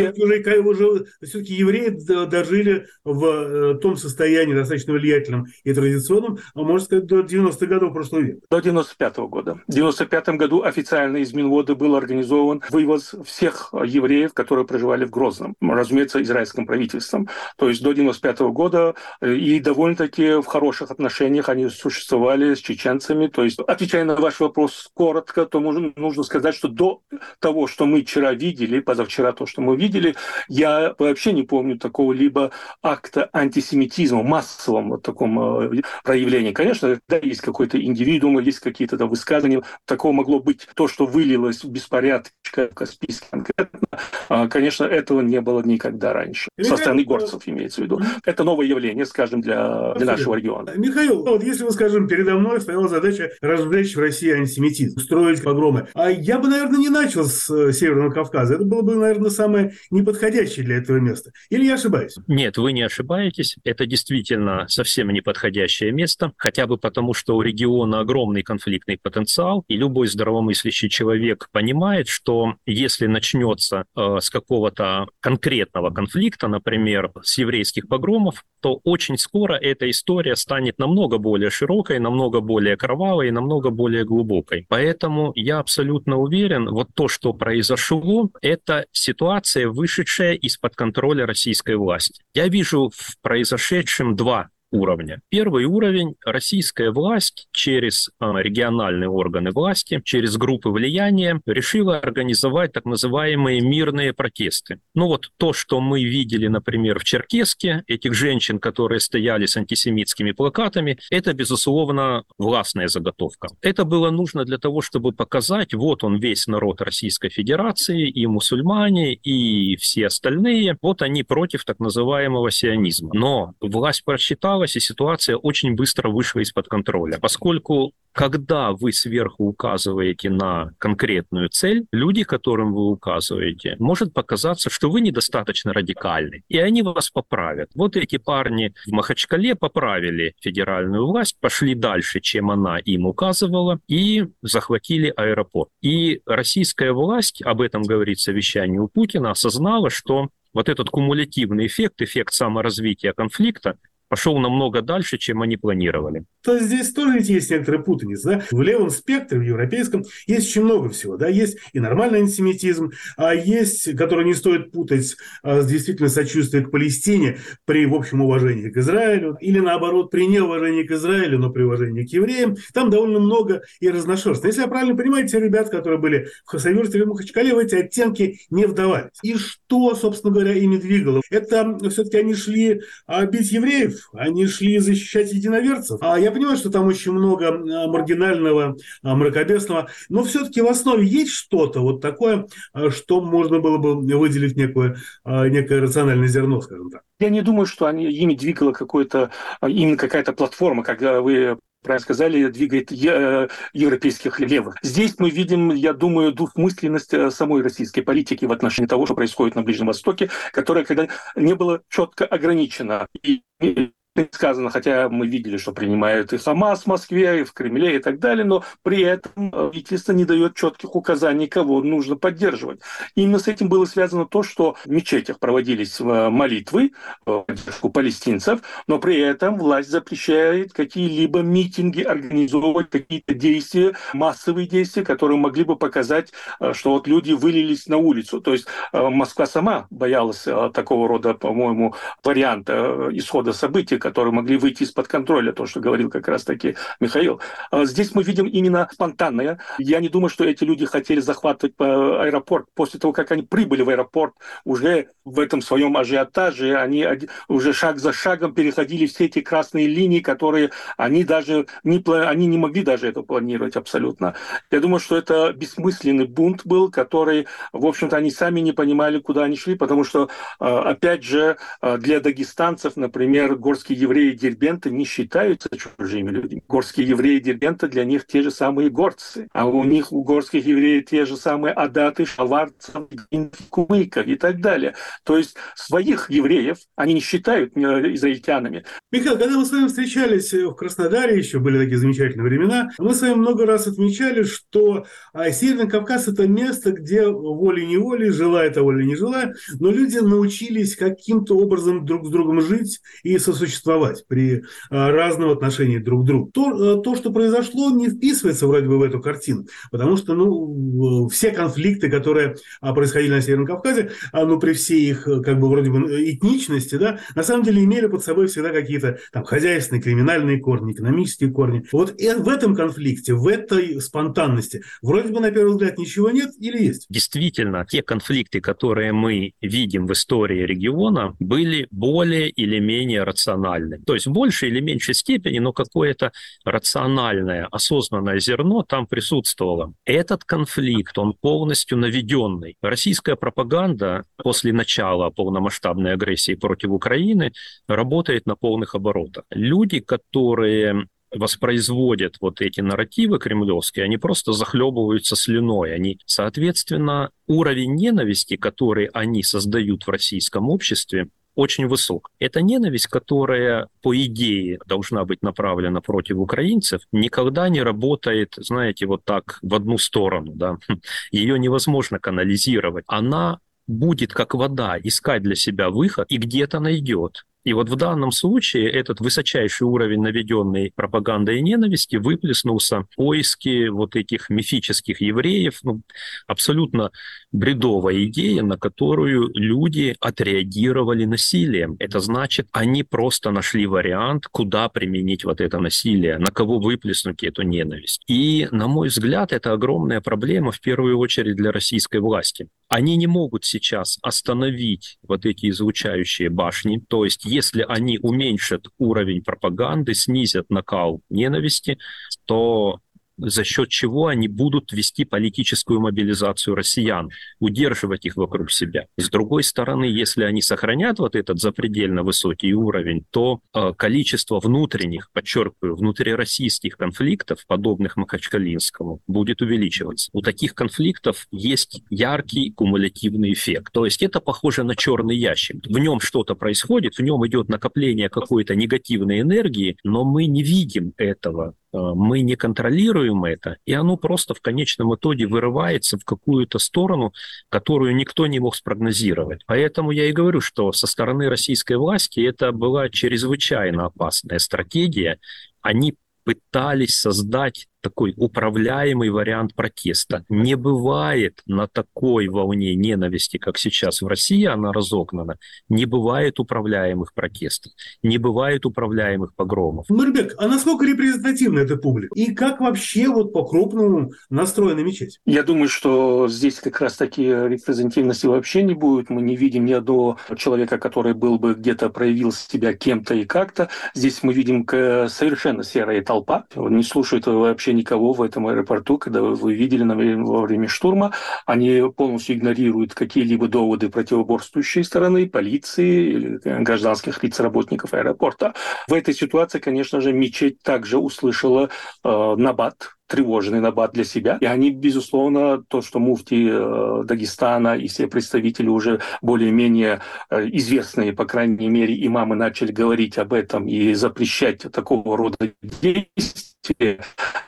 все-таки евреи дожили в том состоянии достаточно влиятельном и традиционном, можно сказать, до 90-х годов прошлого века. До 95-го года. В 95-м году официально из Минвода был организован вывоз всех евреев, которые проживали в Грозном. Разумеется, израильским правительством. То есть до 95-го года и довольно-таки в хороших отношениях они существовали с чеченцами. То есть, отвечая на ваш вопрос коротко, то нужно сказать, что до того, что мы вчера видели, позавчера то, что мы видели, я вообще не помню такого либо акта антисемитизма, массовом вот таком проявлении. Конечно, да, есть какой-то индивидуум, есть какие-то там высказывания. Такого могло быть. То, что вылилось в беспорядок в Каспийске конкретно, конечно, этого не было никогда раньше. Со стороны горцев, имеется в виду. Это новое явление, скажем, для нашего региона. Михаил, вот если вы, скажем, передо мной стояла задача развлечь в России антисемитизм, устроить погромы, а я бы, наверное, не начал с Северного Кавказа. Это было бы, наверное, самое неподходящее для этого места. Или я ошибаюсь? Нет, вы не ошибаетесь. Это действительно совсем неподходящее место, хотя бы потому, что у региона огромный конфликтный потенциал, и любой здравомыслящий человек понимает, что если начнется с какого-то конкретного конфликта, например, с еврейских погромов, то очень скоро эта история станет намного более широкой, намного более кровавой и намного более глубокой. Поэтому я абсолютно уверен, вот то, что произошло, это ситуация, вышедшая из-под контроля российской власти. Я вижу в произошедшем два уровня. Первый уровень – российская власть через региональные органы власти, через группы влияния решила организовать так называемые мирные протесты. Ну вот то, что мы видели, например, в Черкесске, этих женщин, которые стояли с антисемитскими плакатами, это, безусловно, властная заготовка. Это было нужно для того, чтобы показать, вот он весь народ Российской Федерации, и мусульмане, и все остальные, вот они против так называемого сионизма. Но власть просчитала, развивалась, и ситуация очень быстро вышла из-под контроля. Поскольку, когда вы сверху указываете на конкретную цель, люди, которым вы указываете, может показаться, что вы недостаточно радикальны, и они вас поправят. Вот эти парни в Махачкале поправили федеральную власть, пошли дальше, чем она им указывала, и захватили аэропорт. И российская власть, об этом говорит совещание у Путина, осознала, что вот этот кумулятивный эффект саморазвития конфликта пошел намного дальше, чем они планировали. То здесь тоже ведь есть некоторая путаница. Да? В левом спектре, в европейском, есть очень много всего. Да? Есть и нормальный антисемитизм, а есть, который не стоит путать с действительно сочувствием к Палестине при, в общем, уважении к Израилю, или наоборот, при неуважении к Израилю, но при уважении к евреям. Там довольно много и разношерстно. Если я правильно понимаю, те ребята, которые были в Хасавюрте или в Махачкале, в эти оттенки не вдавались. И что, собственно говоря, ими двигало? Это все-таки они шли бить евреев, они шли защищать единоверцев. Я понимаю, что там очень много маргинального, мракобесного, но все-таки в основе есть что-то вот такое, что можно было бы выделить некое рациональное зерно, скажем так. Я не думаю, что ими двигала именно какая-то платформа, когда вы правильно сказали, двигает европейских левых. Здесь мы видим, я думаю, двусмысленность самой российской политики в отношении того, что происходит на Ближнем Востоке, которая когда не была четко ограничена. И сказано, хотя мы видели, что принимают и Хамас в Москве, и в Кремле и так далее, но при этом правительство не дает четких указаний, кого нужно поддерживать. Именно с этим было связано то, что в мечетях проводились молитвы в поддержку палестинцев, но при этом власть запрещает какие-либо митинги, организовывать какие-то действия, массовые действия, которые могли бы показать, что вот люди вылились на улицу. То есть Москва сама боялась такого рода, по-моему, варианта исхода событий, которые могли выйти из-под контроля, то, что говорил как раз-таки Михаил. Здесь мы видим именно спонтанное. Я не думаю, что эти люди хотели захватывать аэропорт. После того, как они прибыли в аэропорт, уже в этом своем ажиотаже, они уже шаг за шагом переходили все эти красные линии, которые они не могли даже это планировать абсолютно. Я думаю, что это бессмысленный бунт был, который, в общем-то, они сами не понимали, куда они шли, потому что, опять же, для дагестанцев, например, горские евреи Дербента не считаются чужими людьми. Горские евреи Дербента для них те же самые горцы. А у них, у горских евреев, те же самые адаты, шаварцев, кумыков и так далее. То есть своих евреев они не считают израильтянами. Михаил, когда мы с вами встречались в Краснодаре, еще были такие замечательные времена, мы с вами много раз отмечали, что Северный Кавказ – это место, где волей-неволей, желая того или не желая, но люди научились каким-то образом друг с другом жить и сосуществовать при разном отношении друг к другу. То, что произошло, не вписывается вроде бы в эту картину, потому что все конфликты, которые происходили на Северном Кавказе, при всей их как бы вроде бы этничности, да, на самом деле имели под собой всегда какие-то там хозяйственные, криминальные корни, экономические корни. Вот и в этом конфликте, в этой спонтанности вроде бы на первый взгляд ничего нет или есть? Действительно, те конфликты, которые мы видим в истории региона, были более или менее рациональны. То есть в большей или меньшей степени, но какое-то рациональное, осознанное зерно там присутствовало. Этот конфликт, он полностью наведенный. Российская пропаганда после начала полномасштабной агрессии против Украины работает на полных оборотах. Люди, которые воспроизводят вот эти нарративы кремлевские, они просто захлебываются слюной. Они, соответственно, уровень ненависти, который они создают в российском обществе, очень высок. Эта ненависть, которая, по идее, должна быть направлена против украинцев, никогда не работает, знаете, вот так в одну сторону. Да? Ее невозможно канализировать. Она будет, как вода, искать для себя выход и где-то найдет. И вот в данном случае этот высочайший уровень наведенной пропаганды и ненависти выплеснулся в поиске вот этих мифических евреев. Абсолютно бредовая идея, на которую люди отреагировали насилием. Это значит, они просто нашли вариант, куда применить вот это насилие, на кого выплеснуть эту ненависть. И, на мой взгляд, это огромная проблема в первую очередь для российской власти. Они не могут сейчас остановить вот эти излучающие башни, то есть если они уменьшат уровень пропаганды, снизят накал ненависти, то за счет чего они будут вести политическую мобилизацию россиян, удерживать их вокруг себя. С другой стороны, если они сохранят вот этот запредельно высокий уровень, то количество внутренних, подчеркиваю, внутрироссийских конфликтов, подобных Махачкалинскому, будет увеличиваться. У таких конфликтов есть яркий кумулятивный эффект. То есть это похоже на черный ящик. В нем что-то происходит, в нем идет накопление какой-то негативной энергии, но мы не видим этого, мы не контролируем это, и оно просто в конечном итоге вырывается в какую-то сторону, которую никто не мог спрогнозировать. Поэтому я и говорю, что со стороны российской власти это была чрезвычайно опасная стратегия. Они пытались создать такой управляемый вариант протеста. Не бывает на такой волне ненависти, как сейчас в России она разогнана, не бывает управляемых протестов, не бывает управляемых погромов. Нурбек, а насколько репрезентативна эта публика? И как вообще вот по-крупному настроена мечеть? Я думаю, что здесь как раз-таки репрезентативности вообще не будет. Мы не видим ни одного человека, который был бы где-то проявил себя кем-то и как-то. Здесь мы видим совершенно серая толпа. Не слушают вообще никого в этом аэропорту, когда вы видели во время штурма. Они полностью игнорируют какие-либо доводы противоборствующей стороны, полиции или гражданских лиц, работников аэропорта. В этой ситуации, конечно же, мечеть также услышала набат, тревожный набат для себя. И они, безусловно, то, что муфти Дагестана и все представители уже более-менее известные, по крайней мере, имамы начали говорить об этом и запрещать такого рода действия,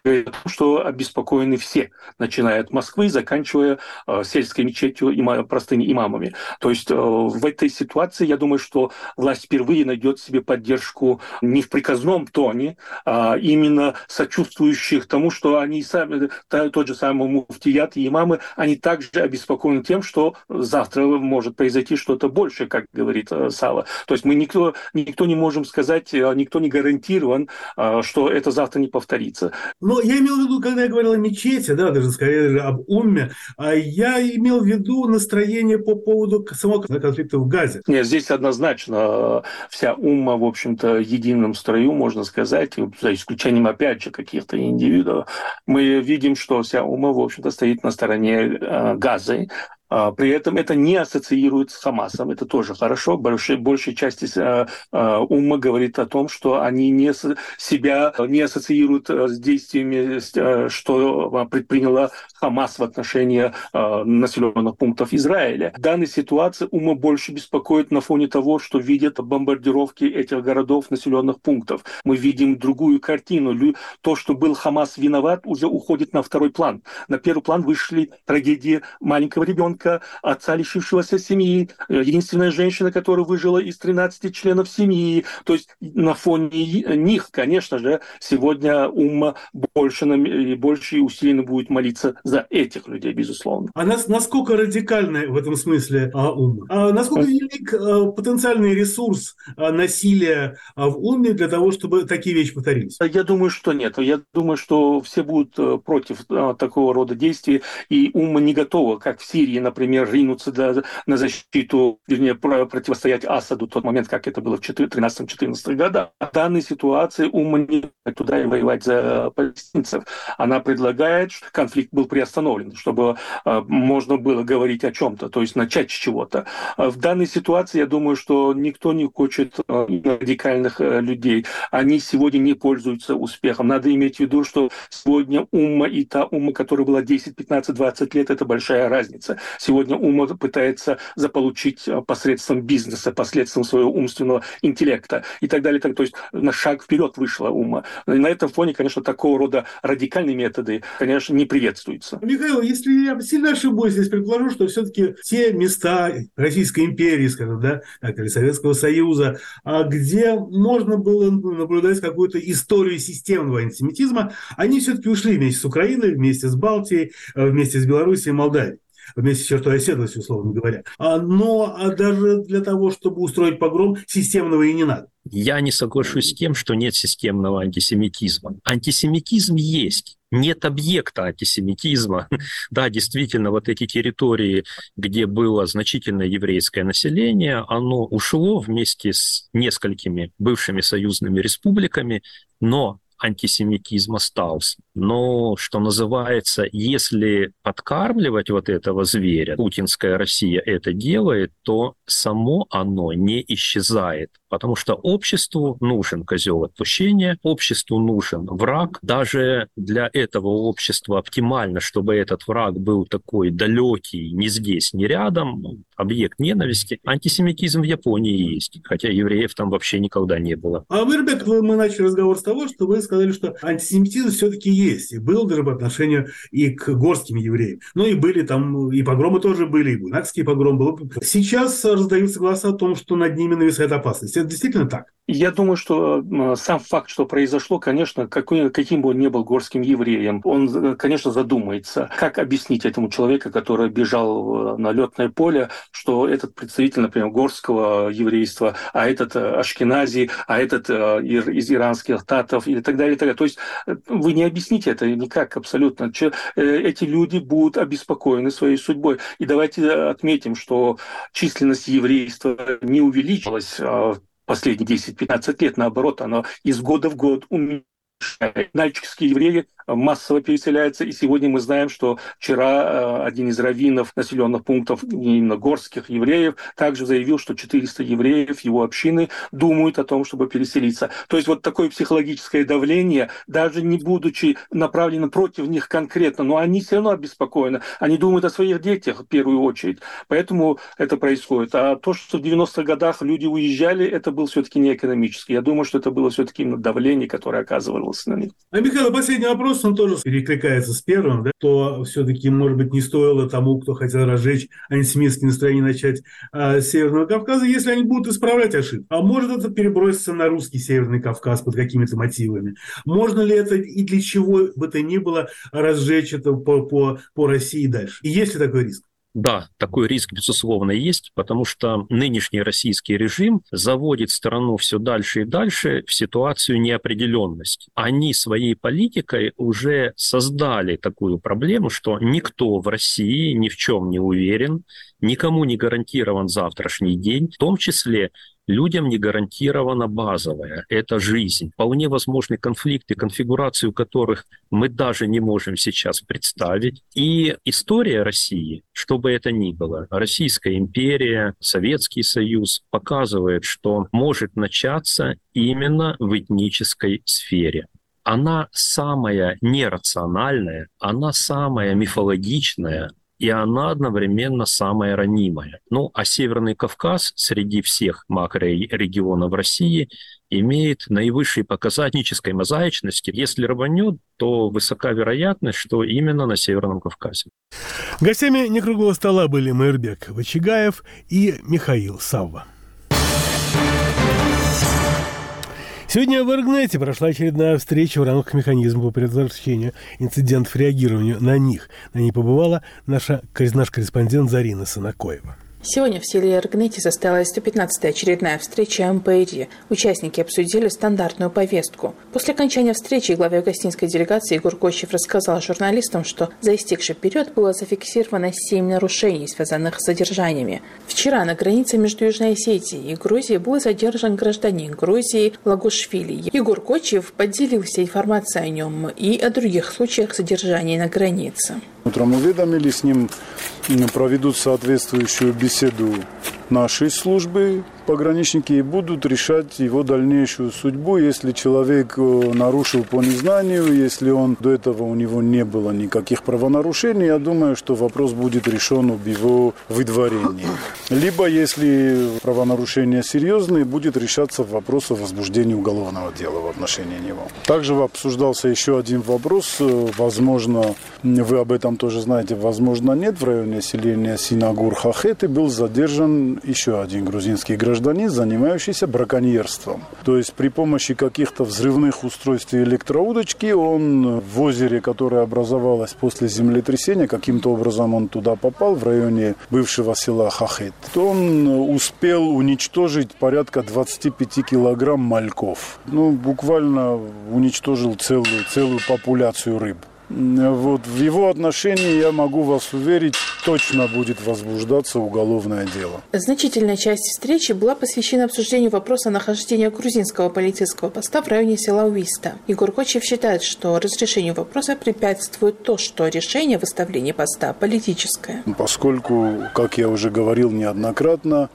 что обеспокоены все, начиная от Москвы, заканчивая сельской мечетью и простыми имамами. То есть в этой ситуации, я думаю, что власть впервые найдет себе поддержку не в приказном тоне, а именно сочувствующих тому, что они сами, тот же самый муфтият и имамы, они также обеспокоены тем, что завтра может произойти что-то большее, как говорит Сава. То есть мы никто не можем сказать, никто не гарантирован, что это завтра не повторится. Но я имел в виду, когда я говорил о мечети, да, даже скорее об умме, я имел в виду настроение по поводу самого конфликта в Газе. Нет, здесь однозначно вся умма, в общем-то, в едином строю, можно сказать, за исключением, опять же, каких-то индивидуов. Мы видим, что вся умма, в общем-то, стоит на стороне Газы. При этом это не ассоциируется с Хамасом, это тоже хорошо. Большая часть умма говорит о том, что они себя не ассоциируют с действиями, что предприняла Хамас в отношении населенных пунктов Израиля. В данной ситуации умма больше беспокоит на фоне того, что видят бомбардировки этих городов, населенных пунктов. Мы видим другую картину. То, что был Хамас виноват, уже уходит на второй план. На первый план вышли трагедии маленького ребенка, отца, лишившегося семьи, единственная женщина, которая выжила из 13 членов семьи. То есть на фоне них, конечно же, сегодня умма больше и усиленно будет молиться за этих людей, безусловно. А насколько радикальна в этом смысле умма? Насколько велик потенциальный ресурс насилия в умме для того, чтобы такие вещи повторились? Я думаю, что нет. Я думаю, что все будут против такого рода действий, и умма не готова, как в Сирии, например, ринуться на защиту, вернее, противостоять Асаду в тот момент, как это было в 13-14 годах. В данной ситуации умма не туда и воевать за палестинцев. Она предлагает, чтобы конфликт был приостановлен, чтобы можно было говорить о чем-то, то есть начать с чего-то. В данной ситуации, я думаю, что никто не хочет радикальных людей. Они сегодня не пользуются успехом. Надо иметь в виду, что сегодня умма и та умма, которая была 10, 15, 20 лет, это большая разница. Сегодня умма пытается заполучить посредством бизнеса, посредством своего умственного интеллекта и так далее. То есть на шаг вперед вышла умма. И на этом фоне, конечно, такого рода радикальные методы, конечно, не приветствуются. Михаил, если я сильно ошибусь, здесь предположу, что все-таки те места Российской империи, скажем, да, или Советского Союза, где можно было наблюдать какую-то историю системного антисемитизма, они все-таки ушли вместе с Украиной, вместе с Балтией, вместе с Белоруссией и Молдавией. Вместе с чертой оседлости, условно говоря. Но даже для того, чтобы устроить погром, системного и не надо. Я не соглашусь с тем, что нет системного антисемитизма. Антисемитизм есть. Нет объекта антисемитизма. Да, действительно, вот эти территории, где было значительное еврейское население, оно ушло вместе с несколькими бывшими союзными республиками, но антисемитизм остался. Но, что называется, если подкармливать вот этого зверя, путинская Россия это делает, то само оно не исчезает. Потому что обществу нужен козел отпущения, обществу нужен враг. Даже для этого общества оптимально, чтобы этот враг был такой далекий, не здесь, не рядом, объект ненависти. Антисемитизм в Японии есть, хотя евреев там вообще никогда не было. А вы, ребята, мы начали разговор с того, что вы сказали, что антисемитизм все-таки есть. И был даже по отношению и к горским евреям. Ну и были там, и погромы тоже были, и бунакский погром был. Сейчас раздаются голоса о том, что над ними нависает опасность. Это действительно так? Я думаю, что сам факт, что произошло, конечно, каким бы он ни был горским евреем, он, конечно, задумается, как объяснить этому человеку, который бежал на летное поле, что этот представитель, например, горского еврейства, а этот ашкенази, а этот из иранских татов и так далее, и так далее. То есть вы не объясните это никак абсолютно. Эти люди будут обеспокоены своей судьбой. И давайте отметим, что численность еврейства не увеличилась последние 10-15 лет, наоборот, оно из года в год уменьшается. Нальчикские евреи массово переселяются, и сегодня мы знаем, что вчера один из раввинов населенных пунктов, именно горских евреев, также заявил, что 400 евреев его общины думают о том, чтобы переселиться. То есть вот такое психологическое давление, даже не будучи направлено против них конкретно, но они все равно обеспокоены, они думают о своих детях в первую очередь, поэтому это происходит. А то, что в 90-х годах люди уезжали, это был все-таки не экономически. Я думаю, что это было все-таки именно давление, которое оказывалось на них. А, Михаил, последний вопрос, он тоже перекликается с первым, да? То все-таки, может быть, не стоило тому, кто хотел разжечь антисемитские настроения, начать с Северного Кавказа, если они будут исправлять ошибки. А может это переброситься на русский Северный Кавказ под какими-то мотивами? Можно ли это и для чего бы то ни было разжечь это по России дальше? И есть ли такой риск? Да, такой риск, безусловно, есть, потому что нынешний российский режим заводит страну все дальше и дальше в ситуацию неопределенности. Они своей политикой уже создали такую проблему, что никто в России ни в чем не уверен, никому не гарантирован завтрашний день, в том числе людям не гарантирована базовая – это жизнь. Вполне возможны конфликты, конфигурацию которых мы даже не можем сейчас представить. И история России, что бы это ни было, Российская империя, Советский Союз, показывает, что может начаться именно в этнической сфере. Она самая нерациональная, она самая мифологичная, и она одновременно самая ранимая. Ну, а Северный Кавказ среди всех макрорегионов России имеет наивысший показатель этнической мозаичности. Если рванет, то высока вероятность, что именно на Северном Кавказе. Гостями «Некруглого стола» были Майырбек Вачигаев и Михаил Савва. Сегодня в Эргнете прошла очередная встреча в рамках механизма по предотвращению инцидентов и реагированию на них. На ней побывала наш корреспондент Зарина Санакоева. Сегодня в селе Эргнете состоялась 115-я очередная встреча МПРИ. Участники обсудили стандартную повестку. После окончания встречи глава гостинской делегации Егор Кочев рассказал журналистам, что за истекший период было зафиксировано 7 нарушений, связанных с задержаниями. Вчера на границе между Южной Осетией и Грузией был задержан гражданин Грузии Лагушвили. Егор Кочев поделился информацией о нем и о других случаях задержания на границе. Утром уведомили, с ним проведут соответствующую беседу нашей службы, пограничники, и будут решать его дальнейшую судьбу. Если человек нарушил по незнанию, если до этого у него не было никаких правонарушений, я думаю, что вопрос будет решен об его выдворении. Либо, если правонарушения серьезные, будет решаться вопрос о возбуждении уголовного дела в отношении него. Также обсуждался еще один вопрос, возможно, вы об этом тоже знаете, возможно, нет, в районе селения Синагур-Хахеты был задержан еще один грузинский гражданин, занимающийся браконьерством. То есть при помощи каких-то взрывных устройств и электроудочки он в озере, которое образовалось после землетрясения, каким-то образом он туда попал, в районе бывшего села Хахет, то он успел уничтожить порядка 25 килограмм мальков. Буквально уничтожил целую популяцию рыб. вот в его отношении, я могу вас уверить, точно будет возбуждаться уголовное дело. Значительная часть встречи была посвящена обсуждению вопроса нахождения грузинского полицейского поста в районе села Уиста. Егор Кочев считает, что разрешению вопроса препятствует то, что решение о выставлении поста политическое. Поскольку, как я уже говорил неоднократно,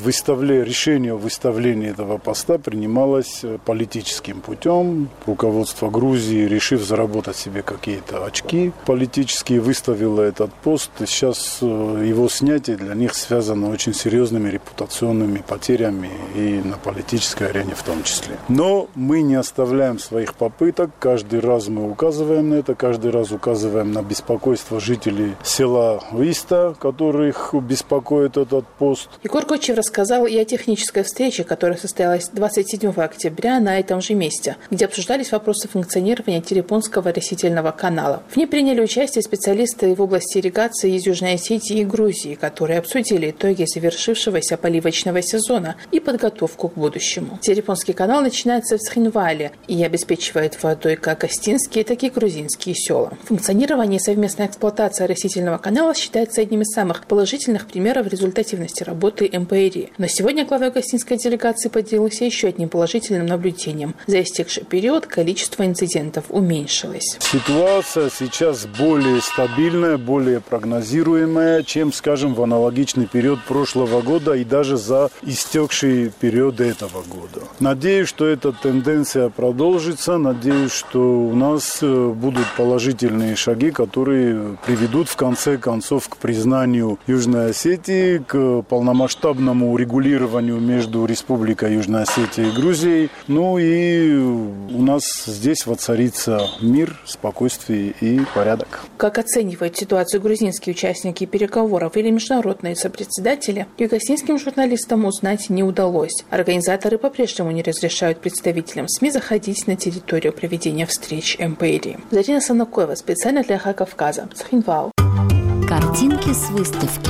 решение о выставлении этого поста принималось политическим путем. Руководство Грузии, решив заработать себе какие-то очки политические, выставило этот пост. И сейчас его снятие для них связано очень серьезными репутационными потерями и на политической арене в том числе. Но мы не оставляем своих попыток. Каждый раз мы указываем на это, каждый раз указываем на беспокойство жителей села Уиста, которых беспокоит этот пост. Егор Кочев рассказал и о технической встрече, которая состоялась 27 октября на этом же месте, где обсуждались вопросы функционирования Терепонского растительного канала. В ней приняли участие специалисты в области ирригации из Южной Осетии и Грузии, которые обсудили итоги завершившегося поливочного сезона и подготовку к будущему. Терепонский канал начинается в Схинвале и обеспечивает водой как гостинские, так и грузинские села. Функционирование и совместная эксплуатация растительного канала считается одним из самых положительных примеров результативности работы МПРИ. Но сегодня глава гостинской делегации поделился еще одним положительным наблюдением. За истекший период количество инцидентов уменьшилось. Ситуация сейчас более стабильная, более прогнозируемая, чем, скажем, в аналогичный период прошлого года и даже за истекший период этого года. Надеюсь, что эта тенденция продолжится. Надеюсь, что у нас будут положительные шаги, которые приведут в конце концов к признанию Южной Осетии, к полномасштабному урегулированию между Республикой Южная Осетия и Грузией. Ну и у нас здесь воцарится мир, спокойствие и порядок. Как оценивают ситуацию грузинские участники переговоров или международные сопредседатели, югославским журналистам узнать не удалось. Организаторы по-прежнему не разрешают представителям СМИ заходить на территорию проведения встреч МПРИ. Зарина Санакоева, специально для ХА Кавказа, Схинвал. Картинки с выставки.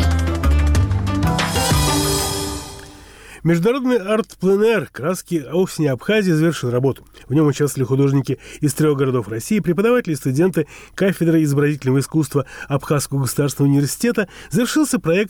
Международный арт-пленэр «Краски осени Абхазии» завершил работу. В нем участвовали художники из 3 городов России, преподаватели и студенты кафедры изобразительного искусства Абхазского государственного университета. Завершился проект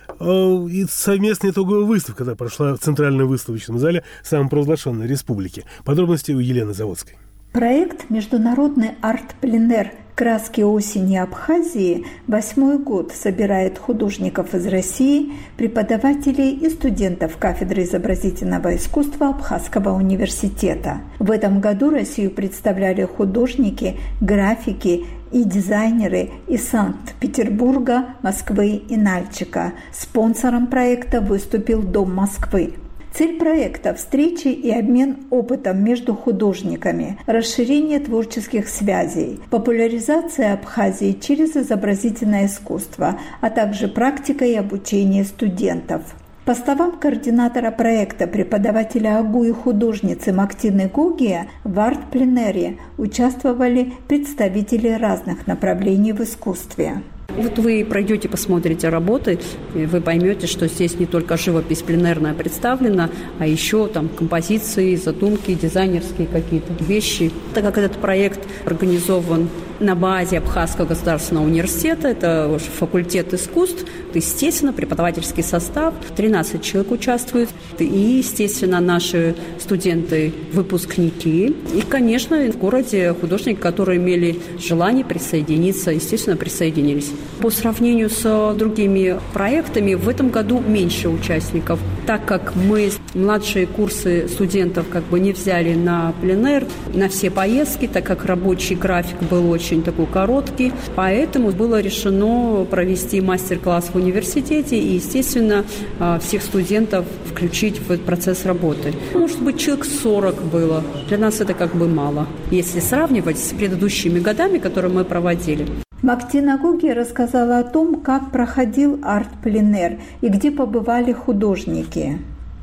и совместная итоговая выставка, которая прошла в Центральном выставочном зале самопровозглашенной республики. Подробности у Елены Заводской. Проект «Международный арт-пленэр «Краски осени Абхазии» 8-й год собирает художников из России, преподавателей и студентов кафедры изобразительного искусства Абхазского университета. В этом году Россию представляли художники, графики и дизайнеры из Санкт-Петербурга, Москвы и Нальчика. Спонсором проекта выступил Дом Москвы. Цель проекта – встречи и обмен опытом между художниками, расширение творческих связей, популяризация Абхазии через изобразительное искусство, а также практика и обучение студентов. По словам координатора проекта, преподавателя АГУ и художницы Мактины Гугия, в арт-пленэре участвовали представители разных направлений в искусстве. Вот вы пройдете, посмотрите работы, и вы поймете, что здесь не только живопись пленерная представлена, а еще там композиции, задумки, дизайнерские какие-то вещи. Так как этот проект организован на базе Абхазского государственного университета, это факультет искусств, естественно, преподавательский состав, 13 человек участвует, и, естественно, наши студенты-выпускники, и, конечно, в городе художники, которые имели желание присоединиться, естественно, присоединились. По сравнению с другими проектами, в этом году меньше участников, так как мы младшие курсы студентов не взяли на пленэр, на все поездки, так как рабочий график был очень такой короткий, поэтому было решено провести мастер-класс в университете и, естественно, всех студентов включить в процесс работы. Может быть, человек 40 было. Для нас это мало, если сравнивать с предыдущими годами, которые мы проводили. Мактина Гугия рассказала о том, как проходил арт-пленэр и где побывали художники.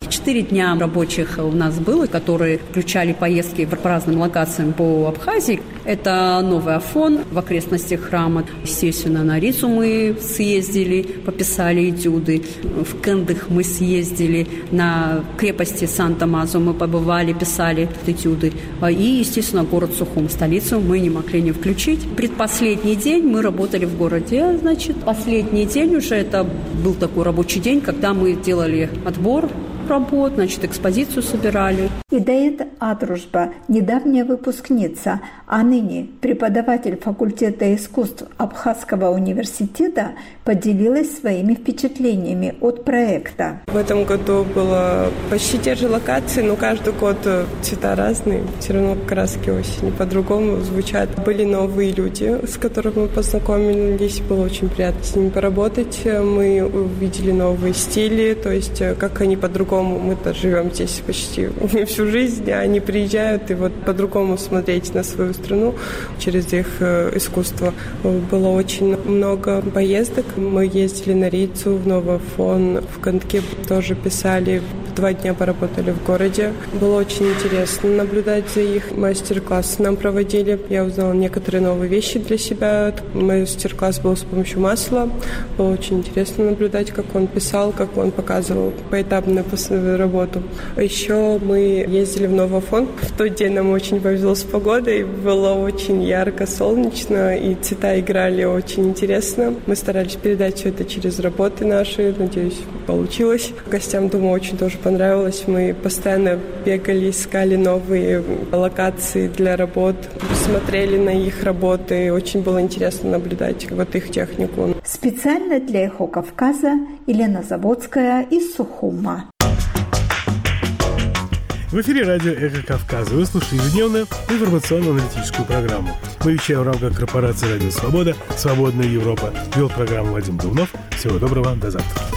4 дня рабочих у нас было, которые включали поездки по разным локациям по Абхазии. Это Новый Афон в окрестностях храма. Естественно, на Рицу мы съездили, пописали этюды. В Кындых мы съездили, на крепости Санта-Мазо мы побывали, писали этюды. И, естественно, город Сухум, столицу, мы не могли не включить. Предпоследний день мы работали в городе, значит, последний день уже это был такой рабочий день, когда мы делали отбор работ, значит, экспозицию собирали. Идаит Адружба, недавняя выпускница, а ныне преподаватель факультета искусств Абхазского университета, поделилась своими впечатлениями от проекта. В этом году было почти те же локации, но каждый год цвета разные. Все равно краски осени по-другому звучат. Были новые люди, с которыми мы познакомились. Было очень приятно с ними поработать. Мы увидели новые стили, то есть как они по-другому. Мы-то живем здесь почти всю жизнь, а они приезжают, и вот по-другому смотреть на свою страну через их искусство. Было очень много поездок. Мы ездили на Рицу, в Новый Афон, в Кандке тоже писали. 2 дня поработали в городе. Было очень интересно наблюдать за их. Мастер-классы нам проводили. Я узнала некоторые новые вещи для себя. Мастер-класс был с помощью масла. Было очень интересно наблюдать, как он писал, как он показывал поэтапно работу. Еще мы ездили в Новый Афон. В тот день нам очень повезло с погодой. Было очень ярко, солнечно, и цвета играли очень интересно. Мы старались передать все это через работы наши. Надеюсь, получилось. Гостям, думаю, очень тоже понравилось. Мы постоянно бегали, искали новые локации для работ, смотрели на их работы. Очень было интересно наблюдать вот их технику. Специально для «Эхо Кавказа» Елена Заводская из Сухума. В эфире радио «Эхо Кавказа». Вы слушаете ежедневную информационно-аналитическую программу. Мы вещаем в рамках корпорации «Радио Свобода», «Свободная Европа». Вел программу Вадим Дубнов. Всего доброго, до завтра.